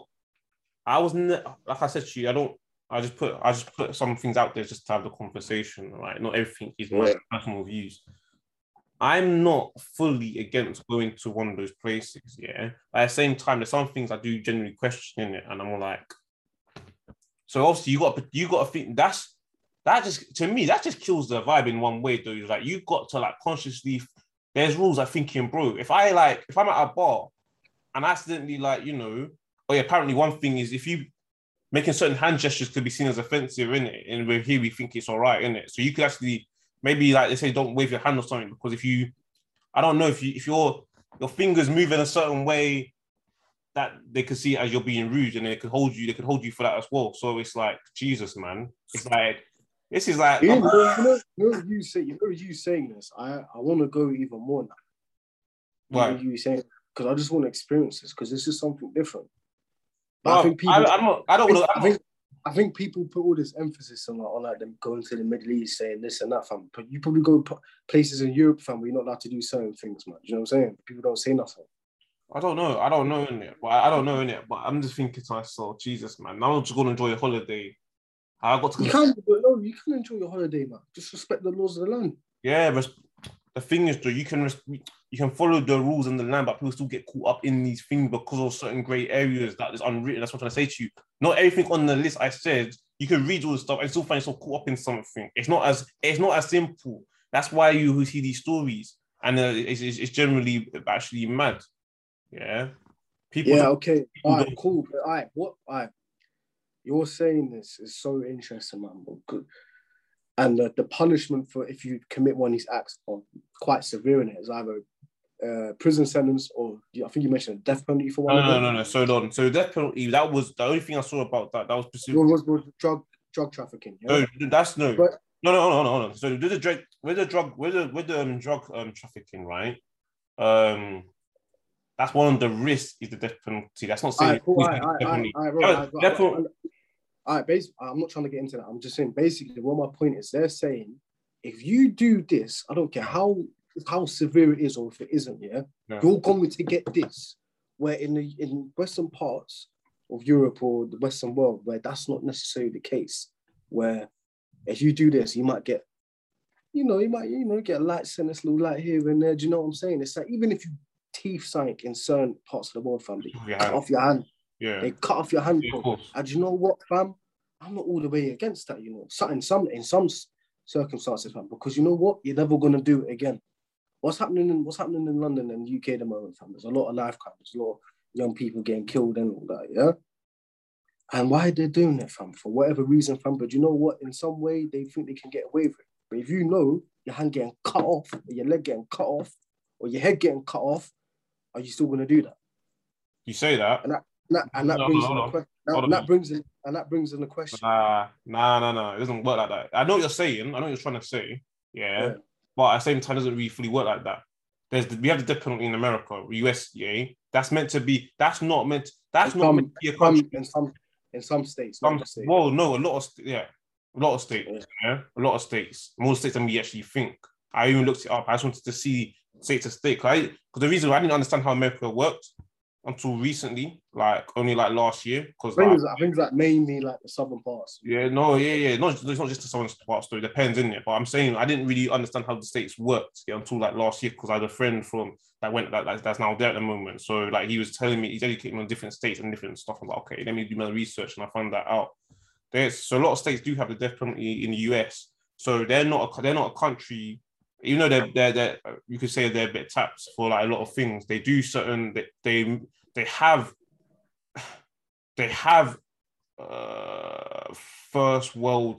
like I said to you, I just put some things out there just to have the conversation, right? Not everything is my personal views. I'm not fully against going to one of those places, yeah. But at the same time, there's some things I do genuinely question in it, and I'm like, so obviously you got to think that just kills the vibe in one way, though. It's like you got to like consciously. There's rules like thinking, bro. If I'm at a bar and accidentally apparently one thing is if you making certain hand gestures could be seen as offensive, innit? And we're here, we think it's all right, innit? So you could actually, maybe like they say, don't wave your hand or something, because if your fingers move in a certain way that they could see it as you're being rude, and they could hold you for that as well. So it's like, Jesus, man. It's like, this is like... You know you saying this, I want to go even more now. Why? You saying, because I just want to experience this, because this is something different. But I think people put all this emphasis on them going to the Middle East saying this and that, fam. But you probably go places in Europe, fam, where you're not allowed to do certain things, man. You know what I'm saying? People don't say nothing. I don't know in it. But I'm just thinking to myself, Jesus, man. Now I'm just going to enjoy a holiday. You can enjoy your holiday, man. Just respect the laws of the land. Yeah, the thing is, though, you can follow the rules in the land, but people still get caught up in these things because of certain grey areas that is unwritten. That's what I'm trying to say to you. Not everything on the list I said, you can read all the stuff and still find yourself caught up in something. It's not as simple. That's why you see these stories, and it's generally actually mad. Yeah. Okay. All right, cool. But all right. You're saying this is so interesting, man. Good. And the punishment for if you commit one of these acts are quite severe in it. It's either prison sentence or I think you mentioned a death penalty for one of them. No. So death penalty, that was the only thing I saw about that. That was specific. Was drug trafficking. Yeah? No, that's no. But, no. So with the drug trafficking, right? That's one of the risks is the death penalty. That's not saying. Basically, I'm not trying to get into that. I'm just saying, basically, what my point is, they're saying, if you do this, I don't care how severe it is or if it isn't, you're going to get this. Where in Western parts of Europe or the Western world, where that's not necessarily the case, where if you do this, you might get, you might get a light sentence, little light here and there. Do you know what I'm saying? It's like, even if you teeth sank in certain parts of the world, family, cut off your hand. Yeah. They cut off your hand. Yeah, and you know what, fam? I'm not all the way against that, in some circumstances, fam, because you know what? You're never gonna do it again. What's happening in London and UK at the moment, fam? There's a lot of life crime, there's a lot of young people getting killed and all that, yeah? And why they're doing it, fam? For whatever reason, fam. But you know what? In some way, they think they can get away with it. But if you know your hand getting cut off, or your leg getting cut off, or your head getting cut off, are you still gonna do that? You say that. And that brings in the question. Nah. It doesn't work like that. I know what you're saying. I know what you're trying to say. Yeah. But at the same time, it doesn't really fully work like that. We have the death penalty in America, US. Yeah. That's not meant to be a country. In some states. Well, no, a lot of states. Yeah. A lot of states. More states than we actually think. I even looked it up. I just wanted to see state to state. Because the reason I didn't understand how America worked until recently, only last year. Because I think mainly the southern parts. Yeah. No, it's not just the southern parts, though. It depends, innit? But I'm saying I didn't really understand how the states worked until last year, because I had a friend that's now there at the moment. So he was telling me, he's educating me on different states and different stuff. I'm like, okay, let me do my research, and I found that out. So a lot of states do have the death penalty in the US. So they're not a country. Even though they're you could say they're a bit tapped for a lot of things, they do certain they have first world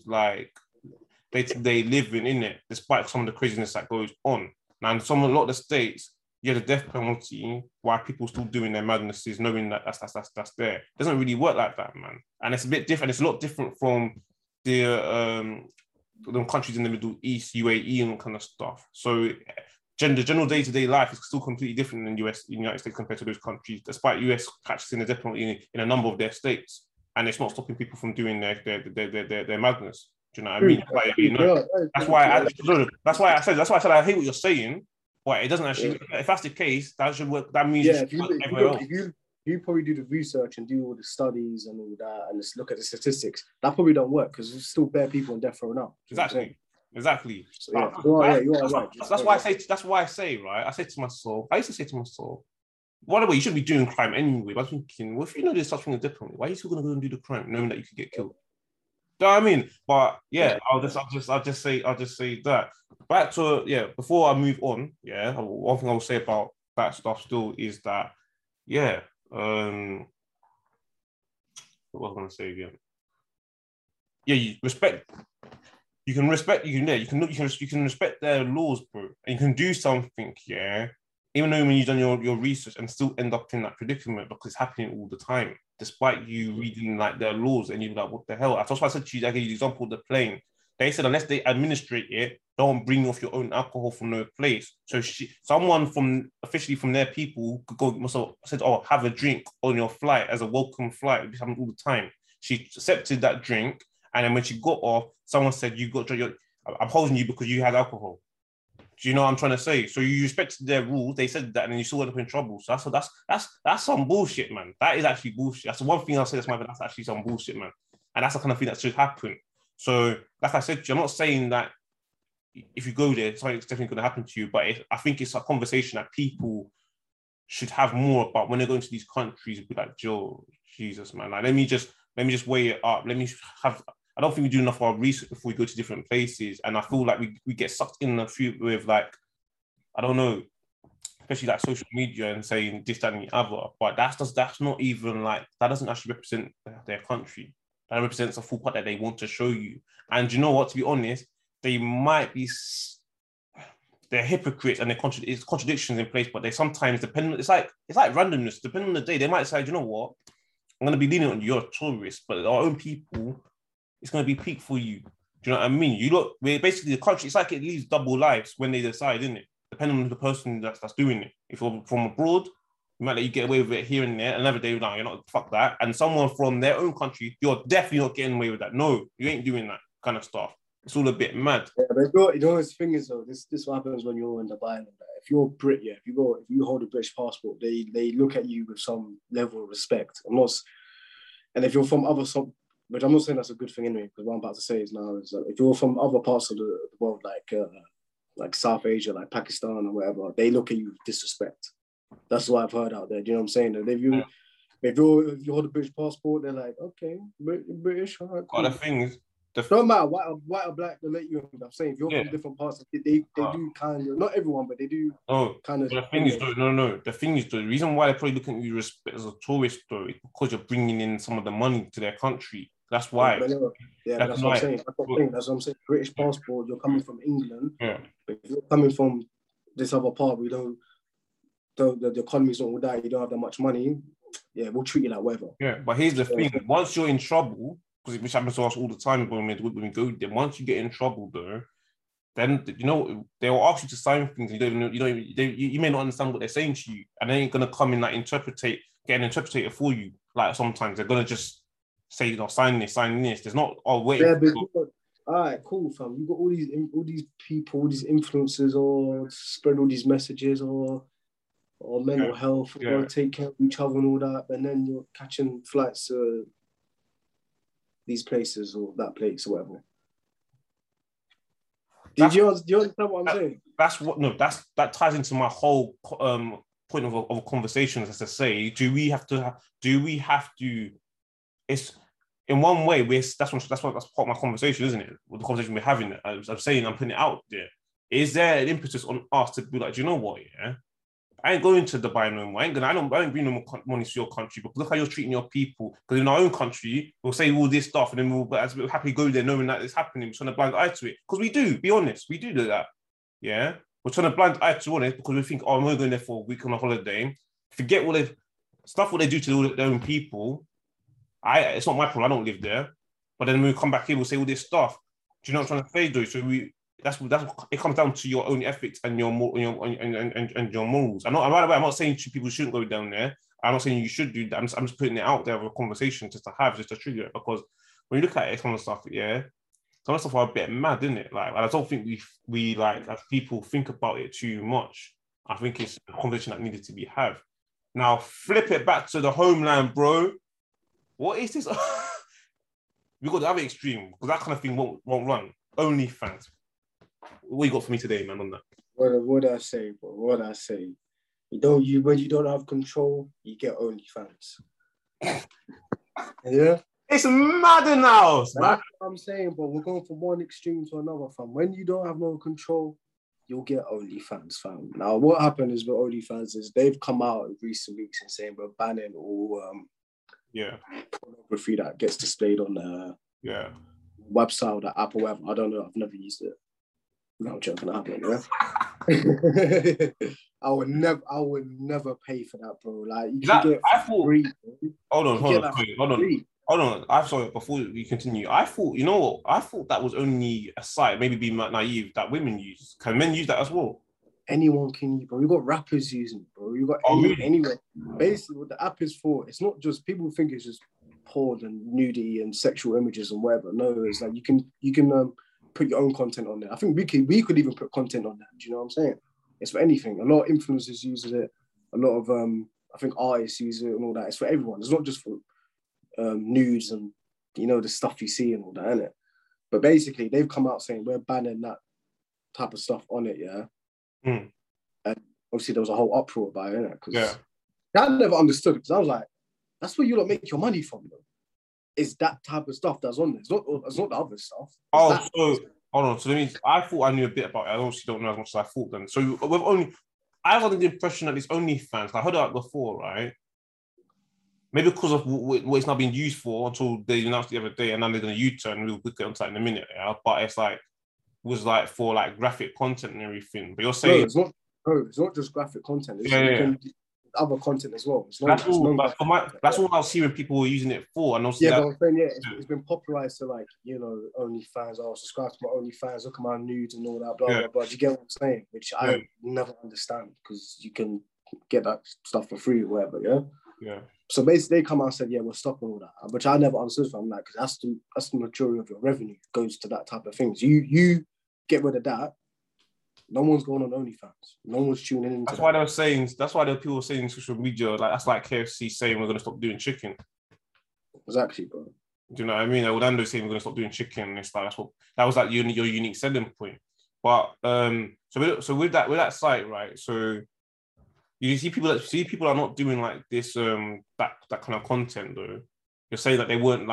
they live in it, despite some of the craziness that goes on. Now in a lot of the states, you have the death penalty while people still doing their madnesses, knowing that that's there. It doesn't really work like that, man. And it's a bit different. It's a lot different from the countries in the Middle East, UAE, and kind of stuff. So the general day-to-day life is still completely different in the United States compared to those countries, despite US practicing the death penalty in a number of their states, and it's not stopping people from doing their madness. Do you know what I mean? That's why I said I hate what you're saying, but it doesn't actually. If that's the case, that should work. That means if you probably do the research and do all the studies and all that, and just look at the statistics, that probably don't work because there's still bare people in death row now. Exactly. So, you are right. That's why I say, right? I used to say to myself, whatever, you shouldn't be doing crime anyway. But I was thinking, well, if you know there's such thing as death penalty, why are you still gonna go and do the crime knowing that you could get killed? Do you know what I mean? But yeah, I'll just say that. Back to before I move on, one thing I will say about that stuff still is that, what was I going to say again? Yeah, you can respect their laws, bro, and you can do something, even though when you've done your research and still end up in that predicament because it's happening all the time, despite you reading their laws and you're like, what the hell? That's why I said to you, I gave you the example of the plane. They said unless they administrate it, don't bring off your own alcohol from no place. So someone officially from their people could go, said, oh, have a drink on your flight as a welcome flight. It happens all the time. She accepted that drink, and then when she got off, someone said, I'm holding you because you had alcohol. Do you know what I'm trying to say? So you respected their rules. They said that, and then you still end up in trouble. So that's some bullshit, man. That is actually bullshit. That's the one thing I'll say. That's actually some bullshit, man. And that's the kind of thing that should happen. So, like I said, I'm not saying that if you go there, something's definitely going to happen to you. But I think it's a conversation that people should have more about when they go into these countries. Be like, Joe, Jesus, man, like let me just weigh it up. Let me have. I don't think we do enough of our research before we go to different places, and I feel like we get sucked in a few with like, I don't know, especially like social media and saying this, that, and the other. But that's not even like, that doesn't actually represent their country. That represents a full part that they want to show you. And you know what? To be honest, they might be, they're hypocrites and it's contradictions in place. But they sometimes it's like randomness. Depending on the day, they might say, you know what? I'm going to be leaning on you. You're a tourist, but our own people, it's going to be peak for you. Do you know what I mean? You look, we're basically the country. It's like it leaves double lives when they decide, isn't it? Depending on the person that's doing it. If you're from abroad, you might let you get away with it here and there. Another day, no, you're not, fuck that. And someone from their own country, you're definitely not getting away with that. No, you ain't doing that kind of stuff. It's all a bit mad. Yeah, but you know, this thing is though, this what happens when you're in Dubai. If you're Brit, if you hold a British passport, they look at you with some level of respect. And if you're from which I'm not saying that's a good thing anyway, because what I'm about to say is now is that if you're from other parts of the world, like South Asia, like Pakistan or whatever, they look at you with disrespect. That's what I've heard out there. Do you know what I'm saying? That if you hold a British passport, they're like, okay, British. All right, cool. Well, the thing is, don't matter white or black, they let you in. I'm saying if you're from different parts, they do kind of, not everyone, but they do kind of. The thing is, no. The thing is, the reason why they're probably looking at you respect as a tourist, though, is because you're bringing in some of the money to their country. That's why. That's what I'm saying. That's what I'm saying. British passport, you're coming from England. Yeah. But if you're coming from this other part, the economy's not all that, you don't have that much money. Yeah, we'll treat you like whatever. Yeah, but here's the thing. Once you're in trouble, because which happens to us all the time when we go there, once you get in trouble, though, then they will ask you to sign things. You may not understand what they're saying to you, and they ain't gonna come in like get an interpreter for you. Like sometimes they're gonna just say, sign this. There's not, wait. Yeah, but all right, cool, fam. You got all these people, all these influencers, or spread all these messages, or mental health, or take care of each other and all that, and then you're catching flights to these places or that place or whatever. Do you understand what I'm saying? That ties into my whole point of a conversation, as to say, do we have to? It's in one way. That's part of my conversation, isn't it? With the conversation we're having, I'm saying, I'm putting it out there. Is there an impetus on us to be like, do you know what? Yeah, I ain't going to Dubai no more. I don't bring no more money to your country, but look how you're treating your people. Because in our own country, we'll say all this stuff, and then we'll happily go there knowing that it's happening. We're trying to blind eye to it. Because we do, be honest, we do that. Yeah, we're trying to blind eye to it because we think, I'm only going there for a week on a holiday. Forget what they do to their own people. It's not my problem. I don't live there. But then when we come back here, we'll say all this stuff. Do you know what I'm trying to say, though? So that's it comes down to your own ethics and your morals. I'm not saying people shouldn't go down there. I'm not saying you should do that. I'm just putting it out there for a conversation just to trigger it, because when you look at it, some of the stuff, some of the stuff are a bit mad, isn't it? Like, I don't think we like, as people think about it too much. I think it's a conversation that needed to be had. Now flip it back to the homeland, bro. What is this? We got the other extreme, because that kind of thing won't run. OnlyFans. What you got for me today, man, on that? What I say, bro? What I say? When you don't have control, you get OnlyFans. Yeah, it's mad in the house, man. That's what I'm saying, but we're going from one extreme to another, fam. When you don't have no control, you'll get OnlyFans, fam. Now, what happened is with OnlyFans is they've come out in recent weeks and saying we're banning all pornography that gets displayed on the website or the app or whatever. I don't know. I've never used it. No, I'm joking. I haven't. Yeah? I would never pay for that, bro. Like, you can get free. Hold on. I thought, before we continue, I thought that was only a site, maybe being naive, that women use. Can men use that as well? Anyone can use, bro. You got rappers using it, bro. You got anyone. Basically, what the app is for, it's not just, people think it's just porn and nudity and sexual images and whatever. No, it's like you can put your own content on there. I think we could even put content on that. Do you know what I'm saying? It's for anything. A lot of influencers use it. A lot of I think artists use it and all that. It's for everyone. It's not just for nudes and the stuff you see and all that, innit? But basically, they've come out saying we're banning that type of stuff on it, yeah. Mm. And obviously there was a whole uproar about it, innit? Because Yeah. I never understood because I was like, that's where you don't make your money from, though. It's that type of stuff that's on there. It's not the other stuff. Oh, so hold on. So that means I thought I knew a bit about it. I obviously don't know as much as I thought then. So I was under the impression that it's OnlyFans. I heard that before, right? Maybe because of what it's now being used for until they announced the other day, and then they're going to U-turn. We'll get onto that in a minute, yeah. But it's like was like for like graphic content and everything. But you're saying it's not just graphic content. It's, you can other content as well. That's all I was hearing people were using it for, and also but I'm saying, it's been popularized to like, you know, OnlyFans. Oh, subscribe to my OnlyFans, look at my nudes and all that, blah blah blah. Do you get what I'm saying? Which I never understand because you can get that stuff for free or whatever. Yeah. So basically, they come out and said, yeah, we're stopping all that, which I never understood from that because that's the majority of your revenue goes to that type of things. You get rid of that. No one's going on OnlyFans. No one's tuning in. That's why they were saying. That's why there were people saying in social media, like that's like KFC saying we're going to stop doing chicken. Exactly, bro. Do you know what I mean? Orlando saying we're going to stop doing chicken. It's like that was like your unique selling point. But so with that site, right? So you see people that are not doing like this that kind of content though. You're saying that they weren't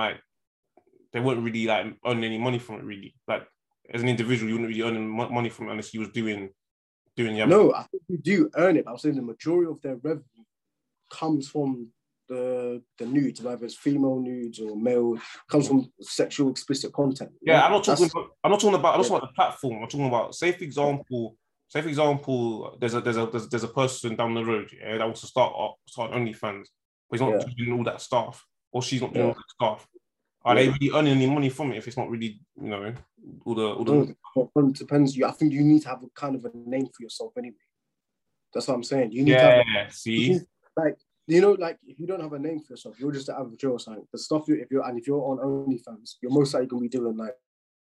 really like earning any money from it really. Like as an individual, you wouldn't really earn money from it unless you was doing No, I think you do earn it. I'm saying the majority of their revenue comes from the nudes, whether it's female nudes or male, comes from sexual explicit content. Yeah, I'm not talking about the platform. I'm talking about say for example, there's a person down the road, yeah, that wants to start OnlyFans, but he's not doing all that stuff, or she's not doing all that stuff. Are they really earning any money from it if it's not really, you know, all the... It depends. I think you need to have a kind of a name for yourself anyway. That's what I'm saying. You need to have see? Like, you know, like if you don't have a name for yourself, you're just the average Joe or something. The stuff if you're on OnlyFans, you're most likely gonna be doing like...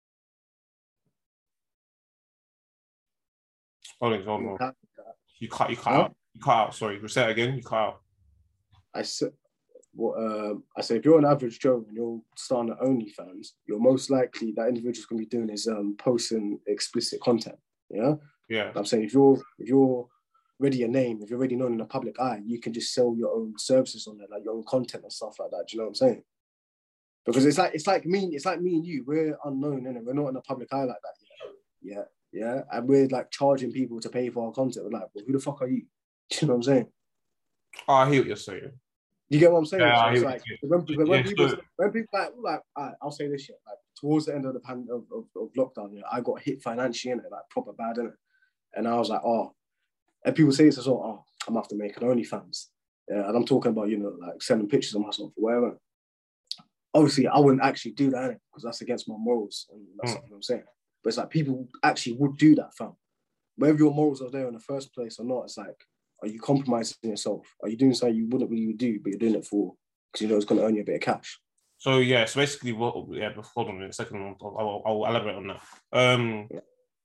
Hold on. You cut out. Sorry, say it again. You cut out. I said if you're an average Joe and you're starting at OnlyFans, you're most likely that individual's gonna be doing is posting explicit content. Yeah. Yeah. I'm saying if you're already a name, if you're already known in the public eye, you can just sell your own services on there, like your own content and stuff like that. Do you know what I'm saying? Because it's like me and you, we're unknown, innit? We're not in the public eye like that. Yeah. And we're like charging people to pay for our content. We're like, well, who the fuck are you? Do you know what I'm saying? Oh, I hear what you're saying. You get what I'm saying? Yeah, so I it's hear like when people like I'll say this shit, like towards the end of the of lockdown, yeah, I got hit financially, innit? Like proper bad, innit? And I was like, and people say this as well, I'm after making OnlyFans. Yeah, and I'm talking about, you know, like sending pictures of myself or whatever. Obviously, I wouldn't actually do that because that's against my morals. And that's what I'm saying. But it's like people actually would do that, fam. Whether your morals are there in the first place or not, it's like, are you compromising yourself? Are you doing something you wouldn't really do, but you're doing it for because you know it's going to earn you a bit of cash? So basically, hold on a second. I'll elaborate on that.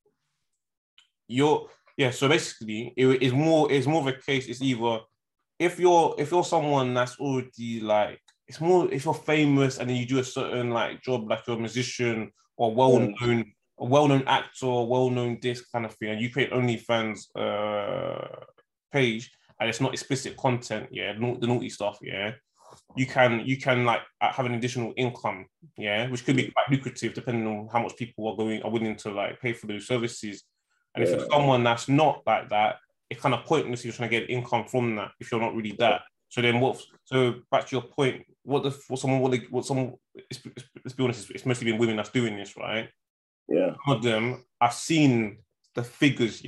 So basically, it's more of a case. It's either if you're someone that's already like, it's more if you're famous and then you do a certain like job, like you're a musician or well-known actor, well-known this kind of thing, and you create OnlyFans page and it's not explicit content, the naughty stuff, you can like have an additional income, which could be quite lucrative depending on how much people are willing to like pay for those services. And if you're someone that's not like that, it's kind of pointless if you're trying to get income from that if you're not really that. So then so back to your point, let's be honest, it's mostly been women that's doing this, right? Yeah. Some of them, I've seen the figures,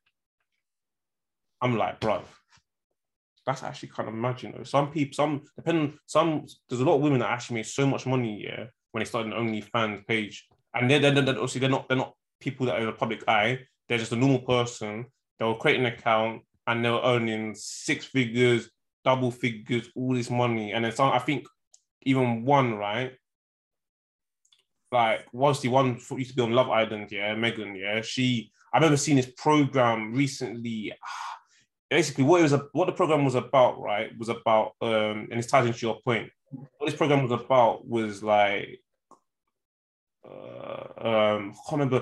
I'm like, bro, that's actually kind of mad, you know. There's a lot of women that actually make so much money, when they start an OnlyFans page. And they're obviously they're not people that are in the public eye. They're just a normal person. They'll create an account and they're earning 6 figures, double figures, all this money. And then some, I think even one, right? Like, once the one used to be on Love Island, Megan, I remember seeing this program recently. Basically, what the program was about, right, was about, and it's tied into your point. What this program was about was like, I can't remember.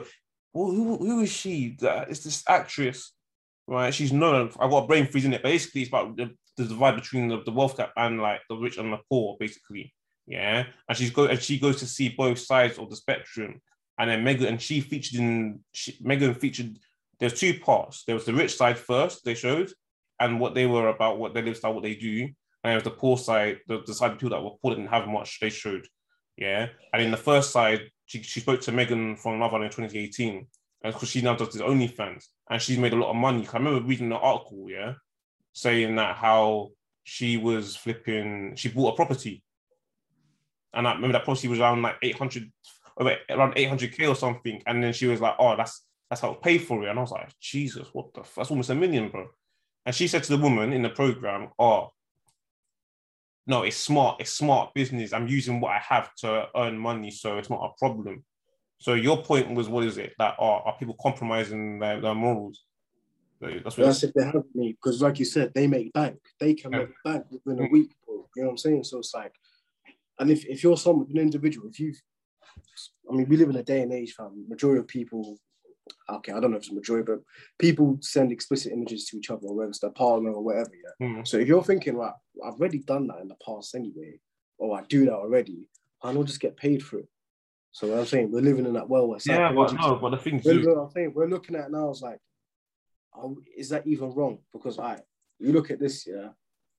well, who is she? It's this actress, right? She's known. I got a brain freeze in it. Basically, it's about the divide between the wealth gap and like the rich and the poor, basically. Yeah, and she goes to see both sides of the spectrum. And then Megan featured. There's two parts. There was the rich side first they showed, and what they were about, what their lifestyle, what they do. And there was the poor side, the side of people that were poor didn't have much. They showed, yeah. And in the first side, she spoke to Megan from Love Island in 2018, and because she now does this OnlyFans, and she's made a lot of money. I remember reading the article, yeah, saying that how she was flipping. She bought a property, and I remember that property was around like 800, around 800K or something. And then she was like, "Oh, that's how it paid for it." And I was like, "Jesus, what the? That's almost $1 million, bro." And she said to the woman in the program, "Oh, no, it's smart business. I'm using what I have to earn money, so it's not a problem." So your point was, what is it? That are people compromising their morals? That's what That's if they have me, because like you said, they make bank. They can make bank within a week, bro. You know what I'm saying? So it's like, and if you're an individual, we live in a day and age, fam. Majority of people, okay, I don't know if it's a majority, but people send explicit images to each other, whether it's their partner or whatever, yeah. So if you're thinking, right, I've already done that in the past anyway, or I do that already, I don't just get paid for it. So what I'm saying, we're living in that world where but the thing is, I'm saying, we're looking at it now, it's like, is that even wrong? Because you look at this, yeah,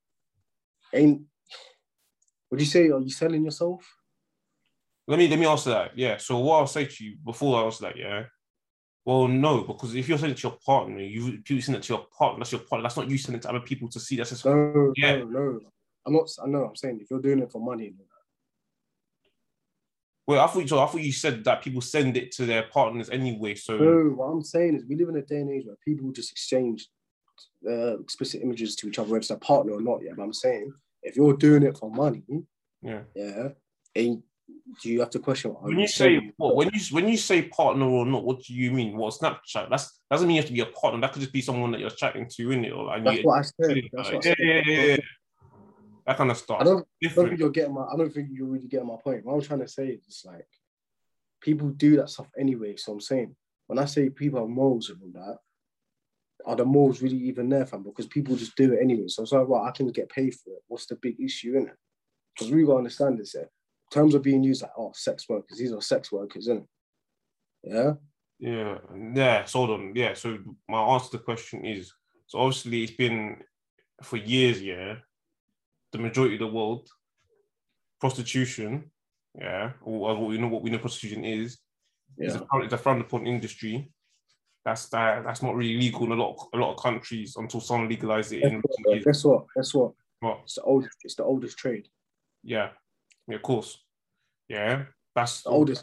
would you say, are you selling yourself? Let me answer that. Yeah. So what I'll say to you before I answer that, yeah. Well, no, because if you're sending it to your partner, you send it to your partner. That's your partner. That's not you sending it to other people to see. That's just no. I'm not. I know. I'm saying if you're doing it for money. Well, I thought you said that people send it to their partners anyway. So no, what I'm saying is we live in a day and age where people just exchange explicit images to each other, whether it's their partner or not. Yeah, but I'm saying if you're doing it for money, yeah, and do you have to question when you say what? When you say partner or not, what do you mean? What Snapchat? Doesn't mean you have to be a partner. That could just be someone that you're chatting to, innit? Or like, that's what I said. That's what I said. Yeah. That kind of stuff. I don't think you're getting I don't think you're really getting my point. What I'm trying to say is it's like people do that stuff anyway. So I'm saying when I say people have morals and all that, are the morals really even there, fam? Because people just do it anyway. So it's like, well, I can get paid for it. What's the big issue in it? Because we gotta understand this. Terms are being used like, sex workers. These are sex workers, isn't it? Yeah. Yeah. So hold on. Yeah. So my answer to the question is, so obviously it's been for years, yeah. The majority of the world, prostitution, yeah, or what we know prostitution is a frowned upon industry. That's not really legal in a lot of countries until someone legalizes it. Guess what? What? It's the oldest trade. Yeah, of course. Yeah, that's the oldest.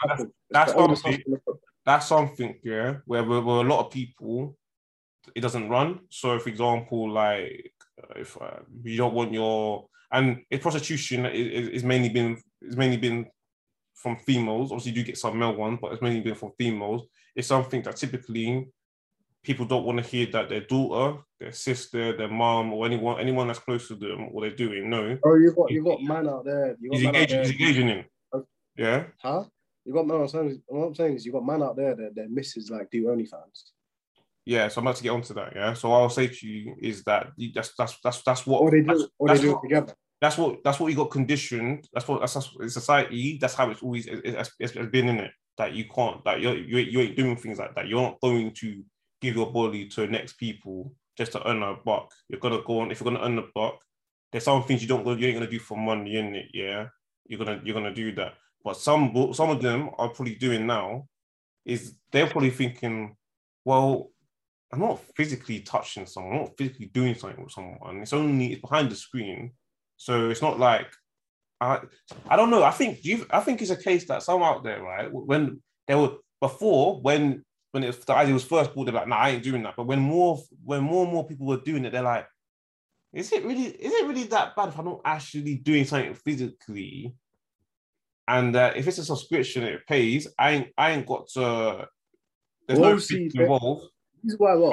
That's something. Yeah, where a lot of people, it doesn't run. So, for example, like if you don't want if prostitution is mainly been from females. Obviously, you do get some male ones, but it's mainly been from females. It's something that typically people don't want to hear that their daughter, their sister, their mom, or anyone that's close to them, what they're doing. No. Oh, you got man out there. He's engaging in. Yeah. Huh? You got man. What I'm saying is you got man out there that their missus like do OnlyFans. Yeah, so I'm about to get onto that. Yeah, so what I'll say to you is that that's what. Or they do it together. That's what you got conditioned. That's in society. That's how it's always it's been in it. That you can't. That you ain't doing things like that. You're not going to give your body to next people just to earn a buck. You're gonna go on. If you're gonna earn a buck, there's some things you ain't gonna do for money, in it. Yeah, you're gonna do that. But some of them are probably doing now is they're probably thinking, well, I'm not physically touching someone, I'm not physically doing something with someone. It's behind the screen. So it's not like I don't know. I think it's a case that some out there, right? When they were before, when the idea was first brought, they're like, nah, I ain't doing that. But when more and more people were doing it, they're like, is it really that bad if I'm not actually doing something physically? And if it's a subscription, it pays. I ain't got to. There's no fee involved. Hold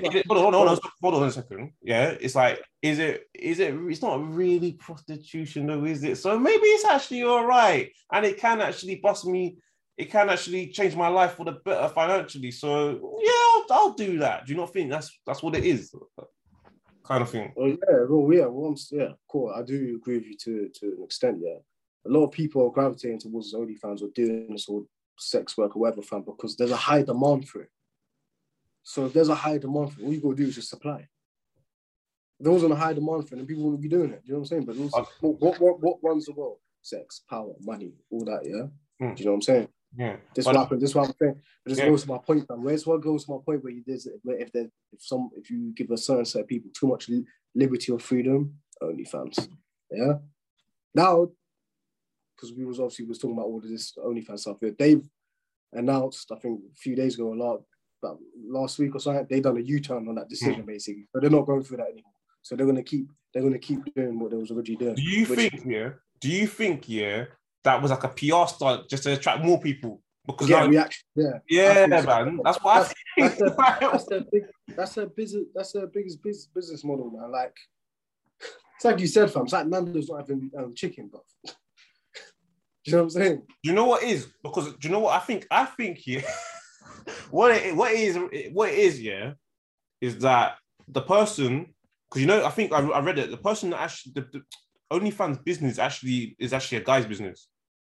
on a second. Yeah, it's like, is it? It's not really prostitution, though, is it? So maybe it's actually all right, and it can actually bust me it can actually change my life for the better financially. So yeah, I'll do that. Do you not think that's what it is? Kind of thing. Yeah, cool. I do agree with you to an extent. Yeah, a lot of people are gravitating towards OnlyFans or doing this or sex work or whatever, fam, because there's a high demand for it. So if there's a high demand for it, all you gotta do is just supply. If there wasn't a high demand for it, then people wouldn't be doing it. Do you know what I'm saying? But also, what runs the world? Sex, power, money, all that. Yeah. Do you know what I'm saying? Yeah. This what happened. This is what I'm saying. It just goes to my point, man. Where's what goes to my point where if you give a certain set of people too much liberty or freedom, OnlyFans. Yeah. Now, because we was talking about all of this OnlyFans stuff. They've announced, I think a few days ago, about last week or something, they done a U-turn on that decision basically. But they're not going through that anymore. So they're gonna keep doing what they was already doing. Do you think that was like a PR stunt just to attract more people? Because reaction. Yeah, man. That's what I think. That's their biggest business model, man. Like it's like you said, fam. It's like Nando's not having chicken, bro. Do you know what I'm saying? Do you know what is? Because do you know what I think? I think what it is, is that the person, because I think I read it. The person that actually the OnlyFans business is actually a guy's business.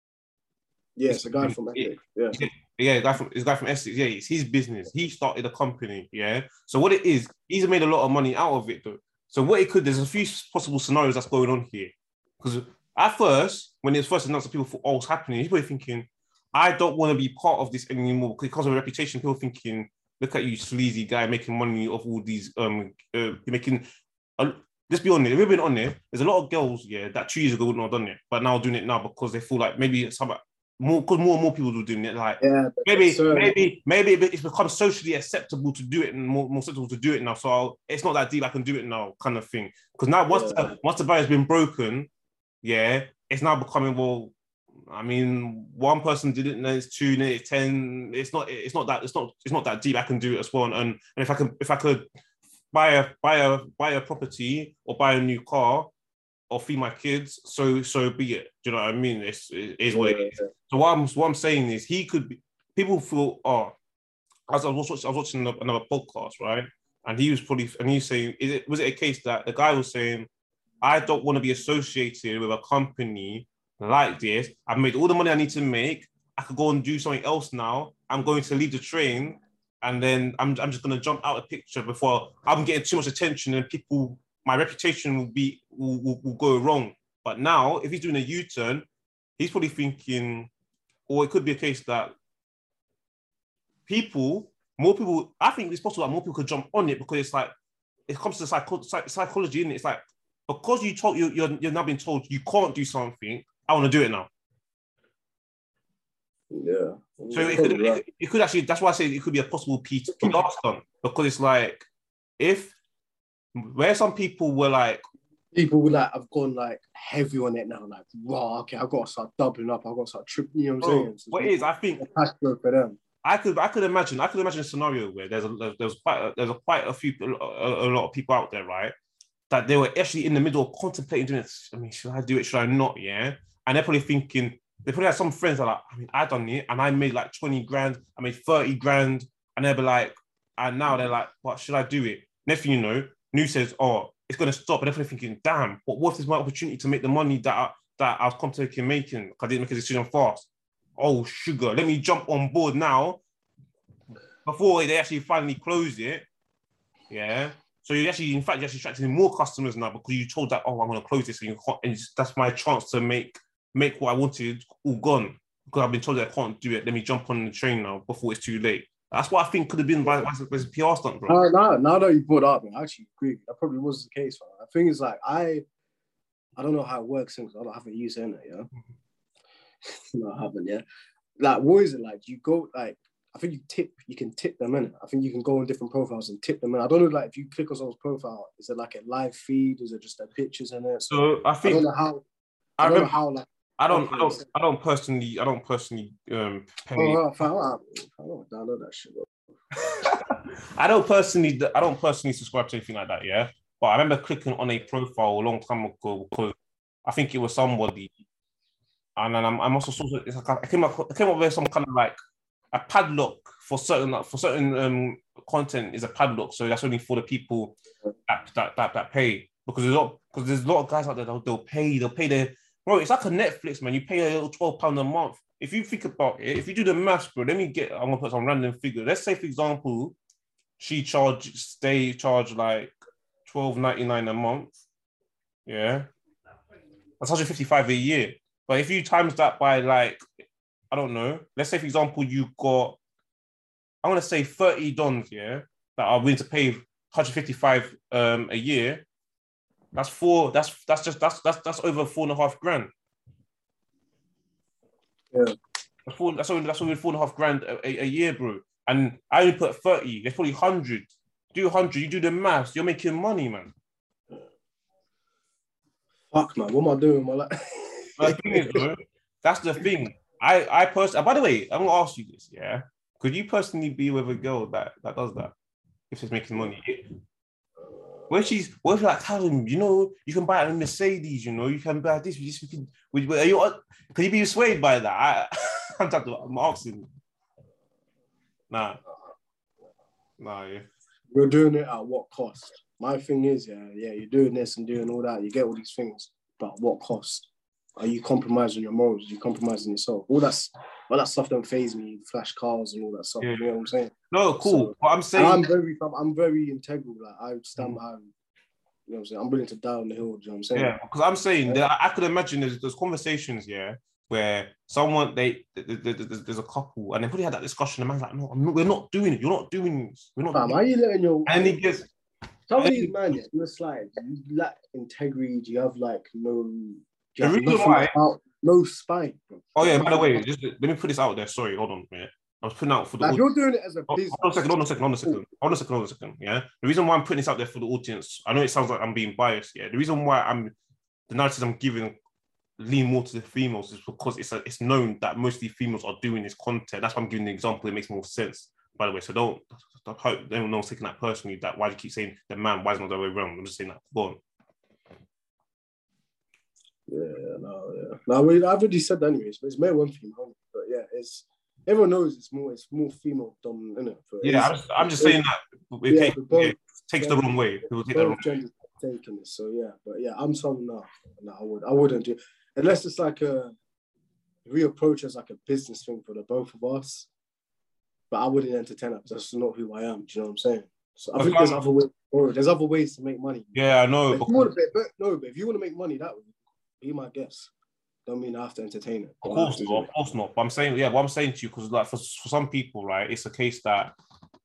Yeah, it's a guy from Essex. Yeah, a guy from Essex. Yeah, it's his business. He started a company. Yeah. So what it is, he's made a lot of money out of it, though. So there's a few possible scenarios that's going on here. Because at first, when it was first announced, people thought, "Oh, what's happening?" People were thinking, "I don't want to be part of this anymore because of a reputation." People thinking, "Look at you, sleazy guy, making money off all these making." Let's be honest. We've been on there. There's a lot of girls, that 2 years ago wouldn't have done it, but now doing it now because they feel like maybe more and more people are doing it. Like maybe it's become socially acceptable to do it and more acceptable to do it now. So it's not that deep. I can do it now, kind of thing. Because now once the barrier's been broken, it's now becoming, well, I mean, one person did it, and then it's 2, then it's 10. It's not that deep. I can do it as well. And if I could buy a property or buy a new car or feed my kids, so be it. Do you know what I mean? It is what it is. So what I'm saying is, people feel, I was watching another podcast, right? And he was saying, was it a case that the guy was saying, I don't want to be associated with a company like this. I've made all the money I need to make. I could go and do something else now. I'm going to leave the train, and then I'm just going to jump out of the picture before I'm getting too much attention, and my reputation will go wrong. But now, if he's doing a U-turn, he's probably thinking, or it could be a case that more people, I think it's possible that more people could jump on it, because it's like, it comes to psychology, isn't it? It's like, because you're now being told you can't do something, I want to do it now. Yeah. So it could actually, that's why I say it could be a possible PR stunt, because it's like, where some people were like, I've gone like heavy on it now, like, wow, okay, I've got to start doubling up, I've got to start tripping, you know what I'm saying? So what it is, I think, for them. I could imagine a scenario where there's quite a lot of people out there, right, that they were actually in the middle of contemplating doing it. I mean, should I do it? Should I not? Yeah. And they're probably thinking, they probably have some friends that are like, I mean, I done it and I made like 20 grand, I made 30 grand. And they'll be like, and now they're like, what, should I do it? Next thing you know, news says, oh, it's going to stop. And they're probably thinking, damn, what is my opportunity to make the money that I was contemplating making? Because I didn't make a decision fast. Oh, sugar, let me jump on board now before they actually finally close it. Yeah. So you're actually attracting more customers now, because you told that, oh, I'm going to close this, and that's my chance to make what I wanted all gone, because I've been told that I can't do it. Let me jump on the train now before it's too late. That's what I think could have been by a PR stunt, bro. Now that you brought it up, I actually agree. That probably was the case. The thing is, like, I don't know how it works since I haven't used it, yeah. No, I haven't, yeah. Like, what is it like? You go, like, I think you can tip them in. I think you can go on different profiles and tip them in. I don't know, like, if you click on someone's profile, is it like a live feed? Is it just their pictures in it? So I think I don't know how. Like, I don't personally. Pay. I don't download that shit, bro. I don't personally subscribe to anything like that. Yeah, but I remember clicking on a profile a long time ago, because I think it was somebody And then I'm also sort of, it's like I came up with some kind of like a padlock for certain content is a padlock, so that's only for the people that pay, because there's a lot of guys out there that they'll pay their, bro. It's like a Netflix, man. You pay a little £12 a month. If you think about it, if you do the maths, bro, I'm gonna put some random figure. Let's say, for example, they charge like £12.99 a month. Yeah, that's 155 a year. But if you times that by like, I don't know, let's say for example you got, I'm gonna say 30 dons, yeah, that are willing to pay 155 a year. That's over 4.5 grand. Yeah. That's only 4.5 grand a year, bro. And I only put 30. There's probably 100. Do 100. You do the maths. You're making money, man. Fuck, man. What am I doing with my life? The thing is, bro, that's the thing. I personally. By the way, I'm gonna ask you this. Yeah, could you personally be with a girl that does that if she's making money? What if like telling you know, you can buy a Mercedes, you know, you can buy this. Can you be swayed by that? I'm asking. Nah, yeah. You're doing it at what cost? My thing is, yeah, you're doing this and doing all that. You get all these things, but at what cost? Are you compromising your morals? Are you compromising yourself? All that stuff don't faze me. Flash cars and all that stuff. Yeah. You know what I'm saying? No, cool. So, but I'm saying I'm very integral. Like I stand behind. You know what I'm saying? I'm willing to die on the hill. You know what I'm saying? yeah, because I'm saying that I could imagine there's conversations, yeah, where someone there's a couple and they probably had that discussion. The man's like, no, we're not doing it. You're not doing this. We're not. Why are you letting your? And he gets. Some of these man, you're like, you lack integrity. Do you have like no? The reason why no spine. Bro. Oh yeah, by the way, just let me put this out there. Sorry, hold on. Yeah, I was putting out for the. Like you're doing it as a business. Hold on a second. Yeah, the reason why I'm putting this out there for the audience, I know it sounds like I'm being biased. Yeah, the reason why the narratives I'm giving lean more to the females is because it's known that mostly females are doing this content. That's why I'm giving the example. It makes more sense. By the way, so don't hope no one's taking that personally. That why do you keep saying the man? Why is it not the other way around? I'm just saying that. Go on. No, I've already said that anyways. But it's male and female, but yeah, everyone knows it's more female dominant, isn't it? Yeah, I'm just saying that it takes the wrong way. People take the wrong way. Taking this, so yeah, but yeah, I'm someone now. No, I wouldn't do unless it's like a reapproach as like a business thing for the both of us. But I wouldn't entertain that because that's not who I am. Do you know what I'm saying? So I think there's other ways to make money. Yeah, I know. But if you want to make money that way, be my guest. Don't mean I have to entertain it. Of course not. But I'm saying, what I'm saying to you, because like for some people, right, it's a case that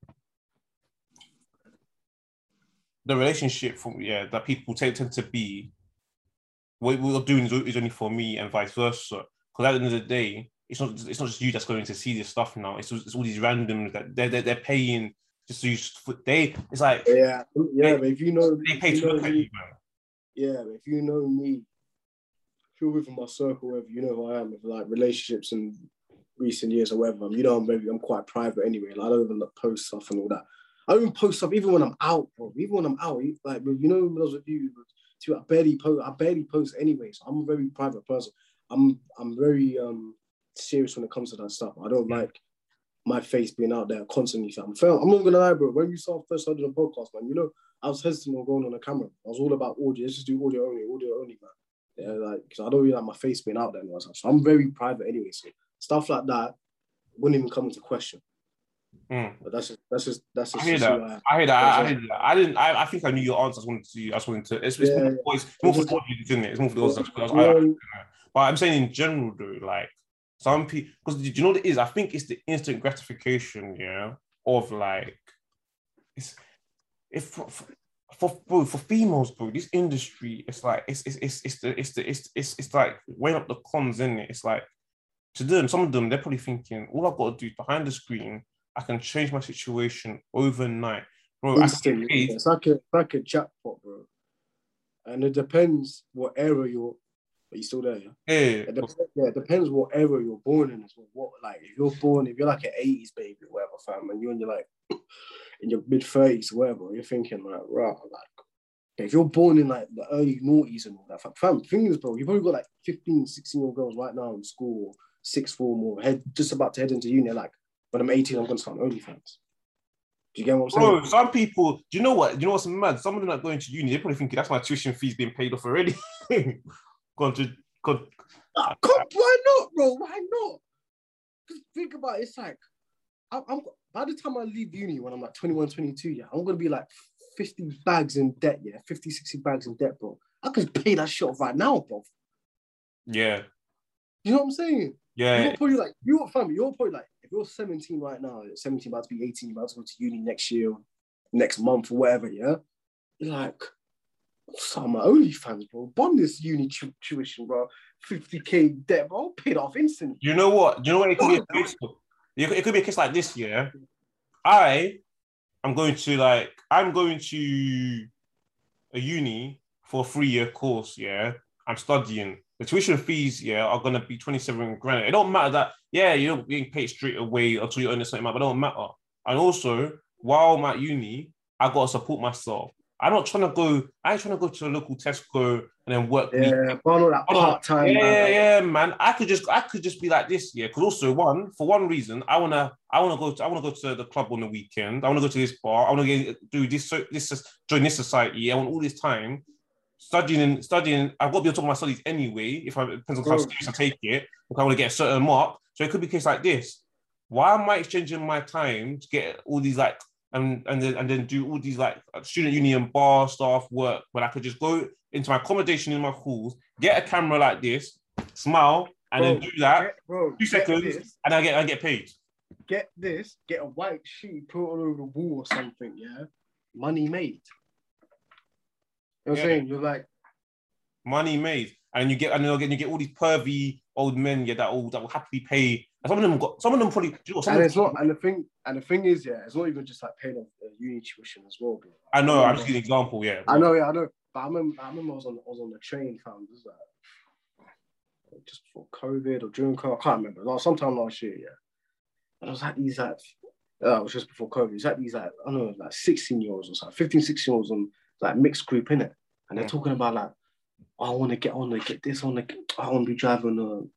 the relationship that people tend to be, what we're doing is only for me and vice versa. Because at the end of the day, it's not just you that's going to see this stuff now. It's all these randoms that they're paying just to use. But if you know, they pay to look at you, man. Yeah, if you know me, if you're within my circle, whether you know who I am, with like relationships in recent years or whatever, you know, I'm quite private anyway. Like, I don't even post stuff and all that. I don't even post stuff even when I'm out, bro. Even when I'm out, like, you know, when I was with you, I barely post anyway. So I'm a very private person. I'm very serious when it comes to that stuff. I don't like my face being out there constantly. I'm not gonna lie, bro. When we first started the podcast, man, you know, I was hesitant on going on a camera. I was all about audio. Let's just do audio only, man. Yeah, like, because I don't really like my face being out there and all that stuff. So I'm very private anyway. So stuff like that wouldn't even come into question. But that's just. I hear that. I think I knew your answer. I just wanted to. It's more for the audience, isn't it? It's more for the audience. But I'm saying in general, though, like some people, because do you know what it is? I think it's the instant gratification, of like, for females, bro, this industry, it's like it's like weighing up the cons, isn't it? It's like to them, some of them, they're probably thinking, all I've got to do is behind the screen, I can change my situation overnight, bro. Instantly, it's like a jackpot, bro. And it depends what era you're. Are you still there? Yeah. It depends what era you're born in as well. If you're like an 80s baby or whatever, fam, and you're in your like in your mid 30s or whatever, you're thinking like, right, like if you're born in like the early noughties and all that, fam, thing is, bro, you've probably got like 15, 16-year-old girls right now in school, sixth form, or just about to head into uni. Like, when I'm 18, I'm going to start OnlyFans. Do you get what I'm saying? Bro, some people, do you know what? Do you know what's mad? Some of them that going to uni, they're probably thinking that's my tuition fees being paid off already. Gone to, gone. Why not, bro? Why not? Just think about it. It's like, I'm by the time I leave uni when I'm like 21, 22, yeah, I'm going to be like 50 bags in debt, yeah, 50, 60 bags in debt, bro. I could pay that shit off right now, bro. Yeah. You know what I'm saying? Yeah. You're probably like, you're probably like, if you're 17 right now, 17 about to be 18, about to go to uni next year, next month or whatever, yeah? You're like, some my OnlyFans, bro. Bond this uni tuition, bro. 50K debt, bro. Paid off instantly. You know what? Do you know what it could be a case of? It could be a case like this, yeah? I'm going to a uni for a 3-year course, yeah? I'm studying. The tuition fees, yeah, are gonna be 27 grand. It don't matter that, yeah, you're not being paid straight away until you earn a certain amount, but it don't matter. And also, while I'm at uni, I gotta support myself. I ain't trying to go to a local Tesco and then work. Yeah, but all that part-time. Yeah, man. I could just be like this, yeah. Because also, for one reason, I wanna go to the club on the weekend. I wanna go to this bar. I wanna do this, join this society. I want all this time studying. I've got to be on top of my studies anyway. It depends on how serious I take it. If I want to get a certain mark, so it could be a case like this. Why am I exchanging my time to get all these like and then do all these like student union bar staff work when I could just go into my accommodation in my halls, get a camera like this, smile, and then do that 2 seconds, and I get paid. Get a white sheet, put it all over the wall or something, yeah? Money made. You know what I'm saying? You're like money made. And you get all these pervy old men, yeah, that will happily pay. Some of them probably. And the thing is, yeah, it's not even just like paying off uni tuition as well, bro. I know. I'm just giving an example, yeah. Bro. I know. But I remember I was on the train, fam. This was like just before COVID or during COVID. I can't remember. Like sometime last year, yeah. And I was like these like, it was just before COVID. It's like these like I don't know, like 16-year-olds or something, 15, 16-year-olds on like mixed group in it, and they're talking about like, I want to get this, I want to be driving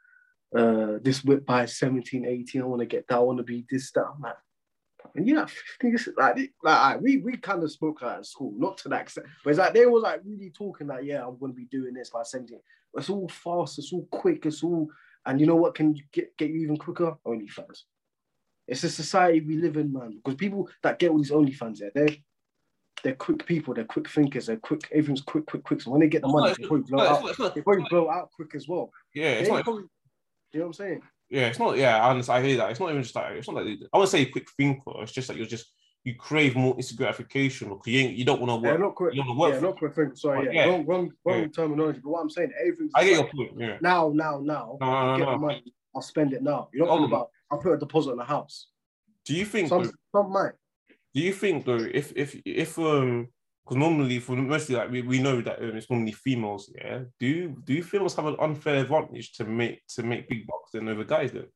this whip by 17, 18, I want to get that, I want to be this, that. I'm like, and you're like, we kind of spoke like at school, not to that extent, but it's like they were like really talking like, yeah, I'm going to be doing this by 17. It's all fast, it's all quick, it's all, and you know what can get you even quicker? OnlyFans. It's a society we live in, man, because people that get all these OnlyFans, yeah, they're quick people, they're quick thinkers, they're quick, everything's quick. So when they get the money, they probably blow out quick as well. Yeah, you know what I'm saying? Yeah, it's not, yeah, I hear that. It's not even just like, it's not like, I wouldn't say quick thinker, it's just like you crave more instant gratification, because you don't want to work. Yeah, not quick. Not quick thinker, sorry, yeah. Wrong terminology, but what I'm saying, everything's I get your point, yeah. Now, get the money, I'll spend it now. You're not talking about, I'll put a deposit on a house. Do you think, some might. Do you think though, if because normally for mostly like we know that it's normally females, yeah. Do females have an unfair advantage to make big bucks than over guys then?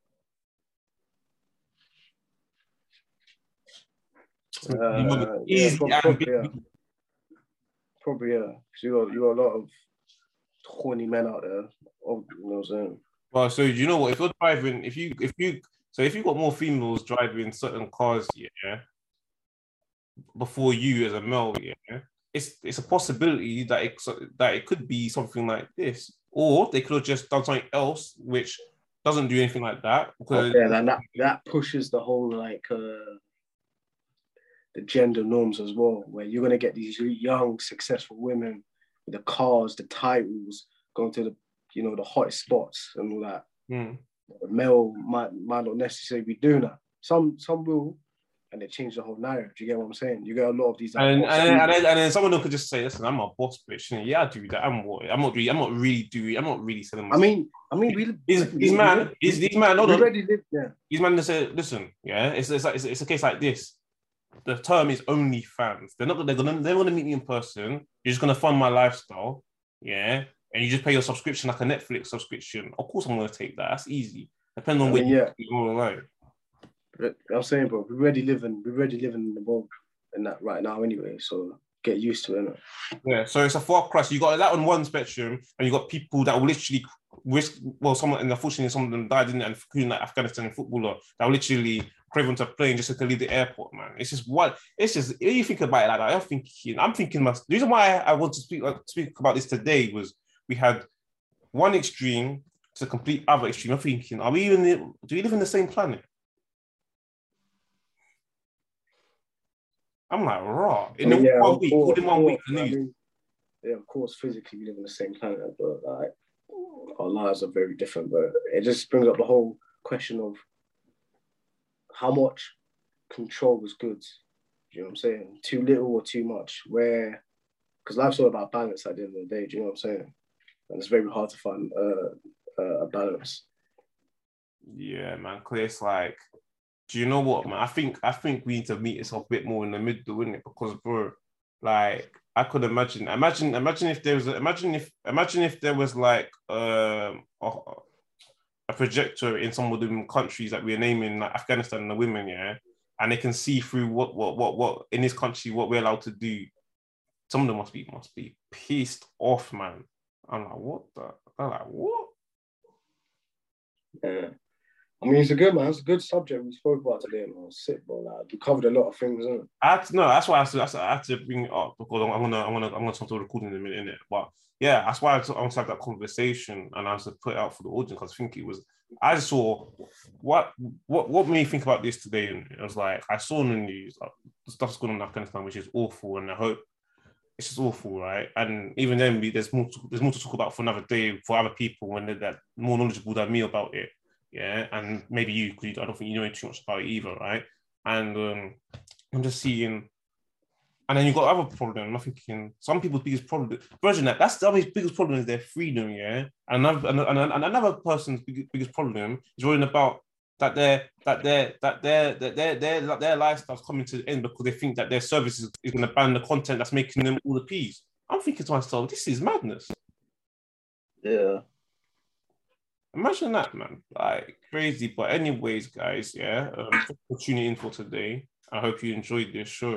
Probably, yeah. You got a lot of horny men out there. You know what I'm saying? Well, so you know what? If you're driving, if you got more females driving certain cars, yeah, before you as a male, yeah, it's a possibility that it could be something like this, or they could have just done something else which doesn't do anything like that. Because that pushes the whole like the gender norms as well, where you're gonna get these young successful women with the cars, the titles, going to the hottest spots and all that. The male might not necessarily be doing that. Some will. And they change the whole narrative. Do you get what I'm saying? You get a lot of these. And then someone could just say, "Listen, I'm a boss bitch. Yeah, I do that. I'm not really selling myself." I mean, these man. Yeah. These man say, "Listen, yeah, it's a case like this. The term is OnlyFans. They're gonna meet me in person. You're just gonna fund my lifestyle, yeah, and you just pay your subscription like a Netflix subscription. Of course, I'm gonna take that. That's easy. Depending on where you're online." I'm saying, bro, we already live in the world in that right now anyway. So get used to it. Yeah, so it's a far cry. So you got that on one spectrum, and you got people that will literally risk. Well, someone, and unfortunately, some of them died in it, and including like Afghanistan footballer that will literally crave onto a plane just to leave the airport. Man, it's just what. It's just when you think about it like that. I'm thinking. The reason why I want to speak about this today was we had one extreme to the complete other extreme. I'm thinking, do we live in the same planet? I'm like, raw. In the one week, all in 1 week. Yeah, of course, physically we live in the same planet, but like our lives are very different. But it just brings up the whole question of how much control was good. Do you know what I'm saying? Too little or too much? Because life's all about balance at the end of the day. Do you know what I'm saying? And it's very hard to find a balance. Yeah, man. Cause it's like, do you know what, man? I think we need to meet ourselves a bit more in the middle, isn't it? Because, bro, like I could imagine if there was like a projector in some of the countries that we're naming, like Afghanistan and the women, yeah, and they can see through what in this country what we're allowed to do. Some of them must be pissed off, man. I'm like, what the? I'm like, what? Yeah. I mean, it's a good subject we spoke about today, man. Sick, bro. Like, we covered a lot of things, isn't it? That's why I had to bring it up because I'm gonna start the recording in a minute, innit? But yeah, that's why I want to have that conversation and I was to put it out for the audience because I think I saw what made me think about this today. And it was like I saw in the news the stuff's going on in Afghanistan, which is awful, and I hope it's just awful, right? And even then, there's more to talk about for another day for other people when they're that more knowledgeable than me about it. Yeah, and maybe you, because I don't think you know too much about it either, right? And I'm just seeing, and then you've got other problem. I'm thinking some people's biggest problem, that's the biggest problem is their freedom, yeah. And another person's biggest problem is worrying about that their lifestyle's coming to the end because they think that their service is going to ban the content that's making them all the peas. I'm thinking to myself, this is madness. Yeah. Imagine that, man. Like, crazy. But anyways, guys, yeah, thanks for tuning in for today. I hope you enjoyed this show.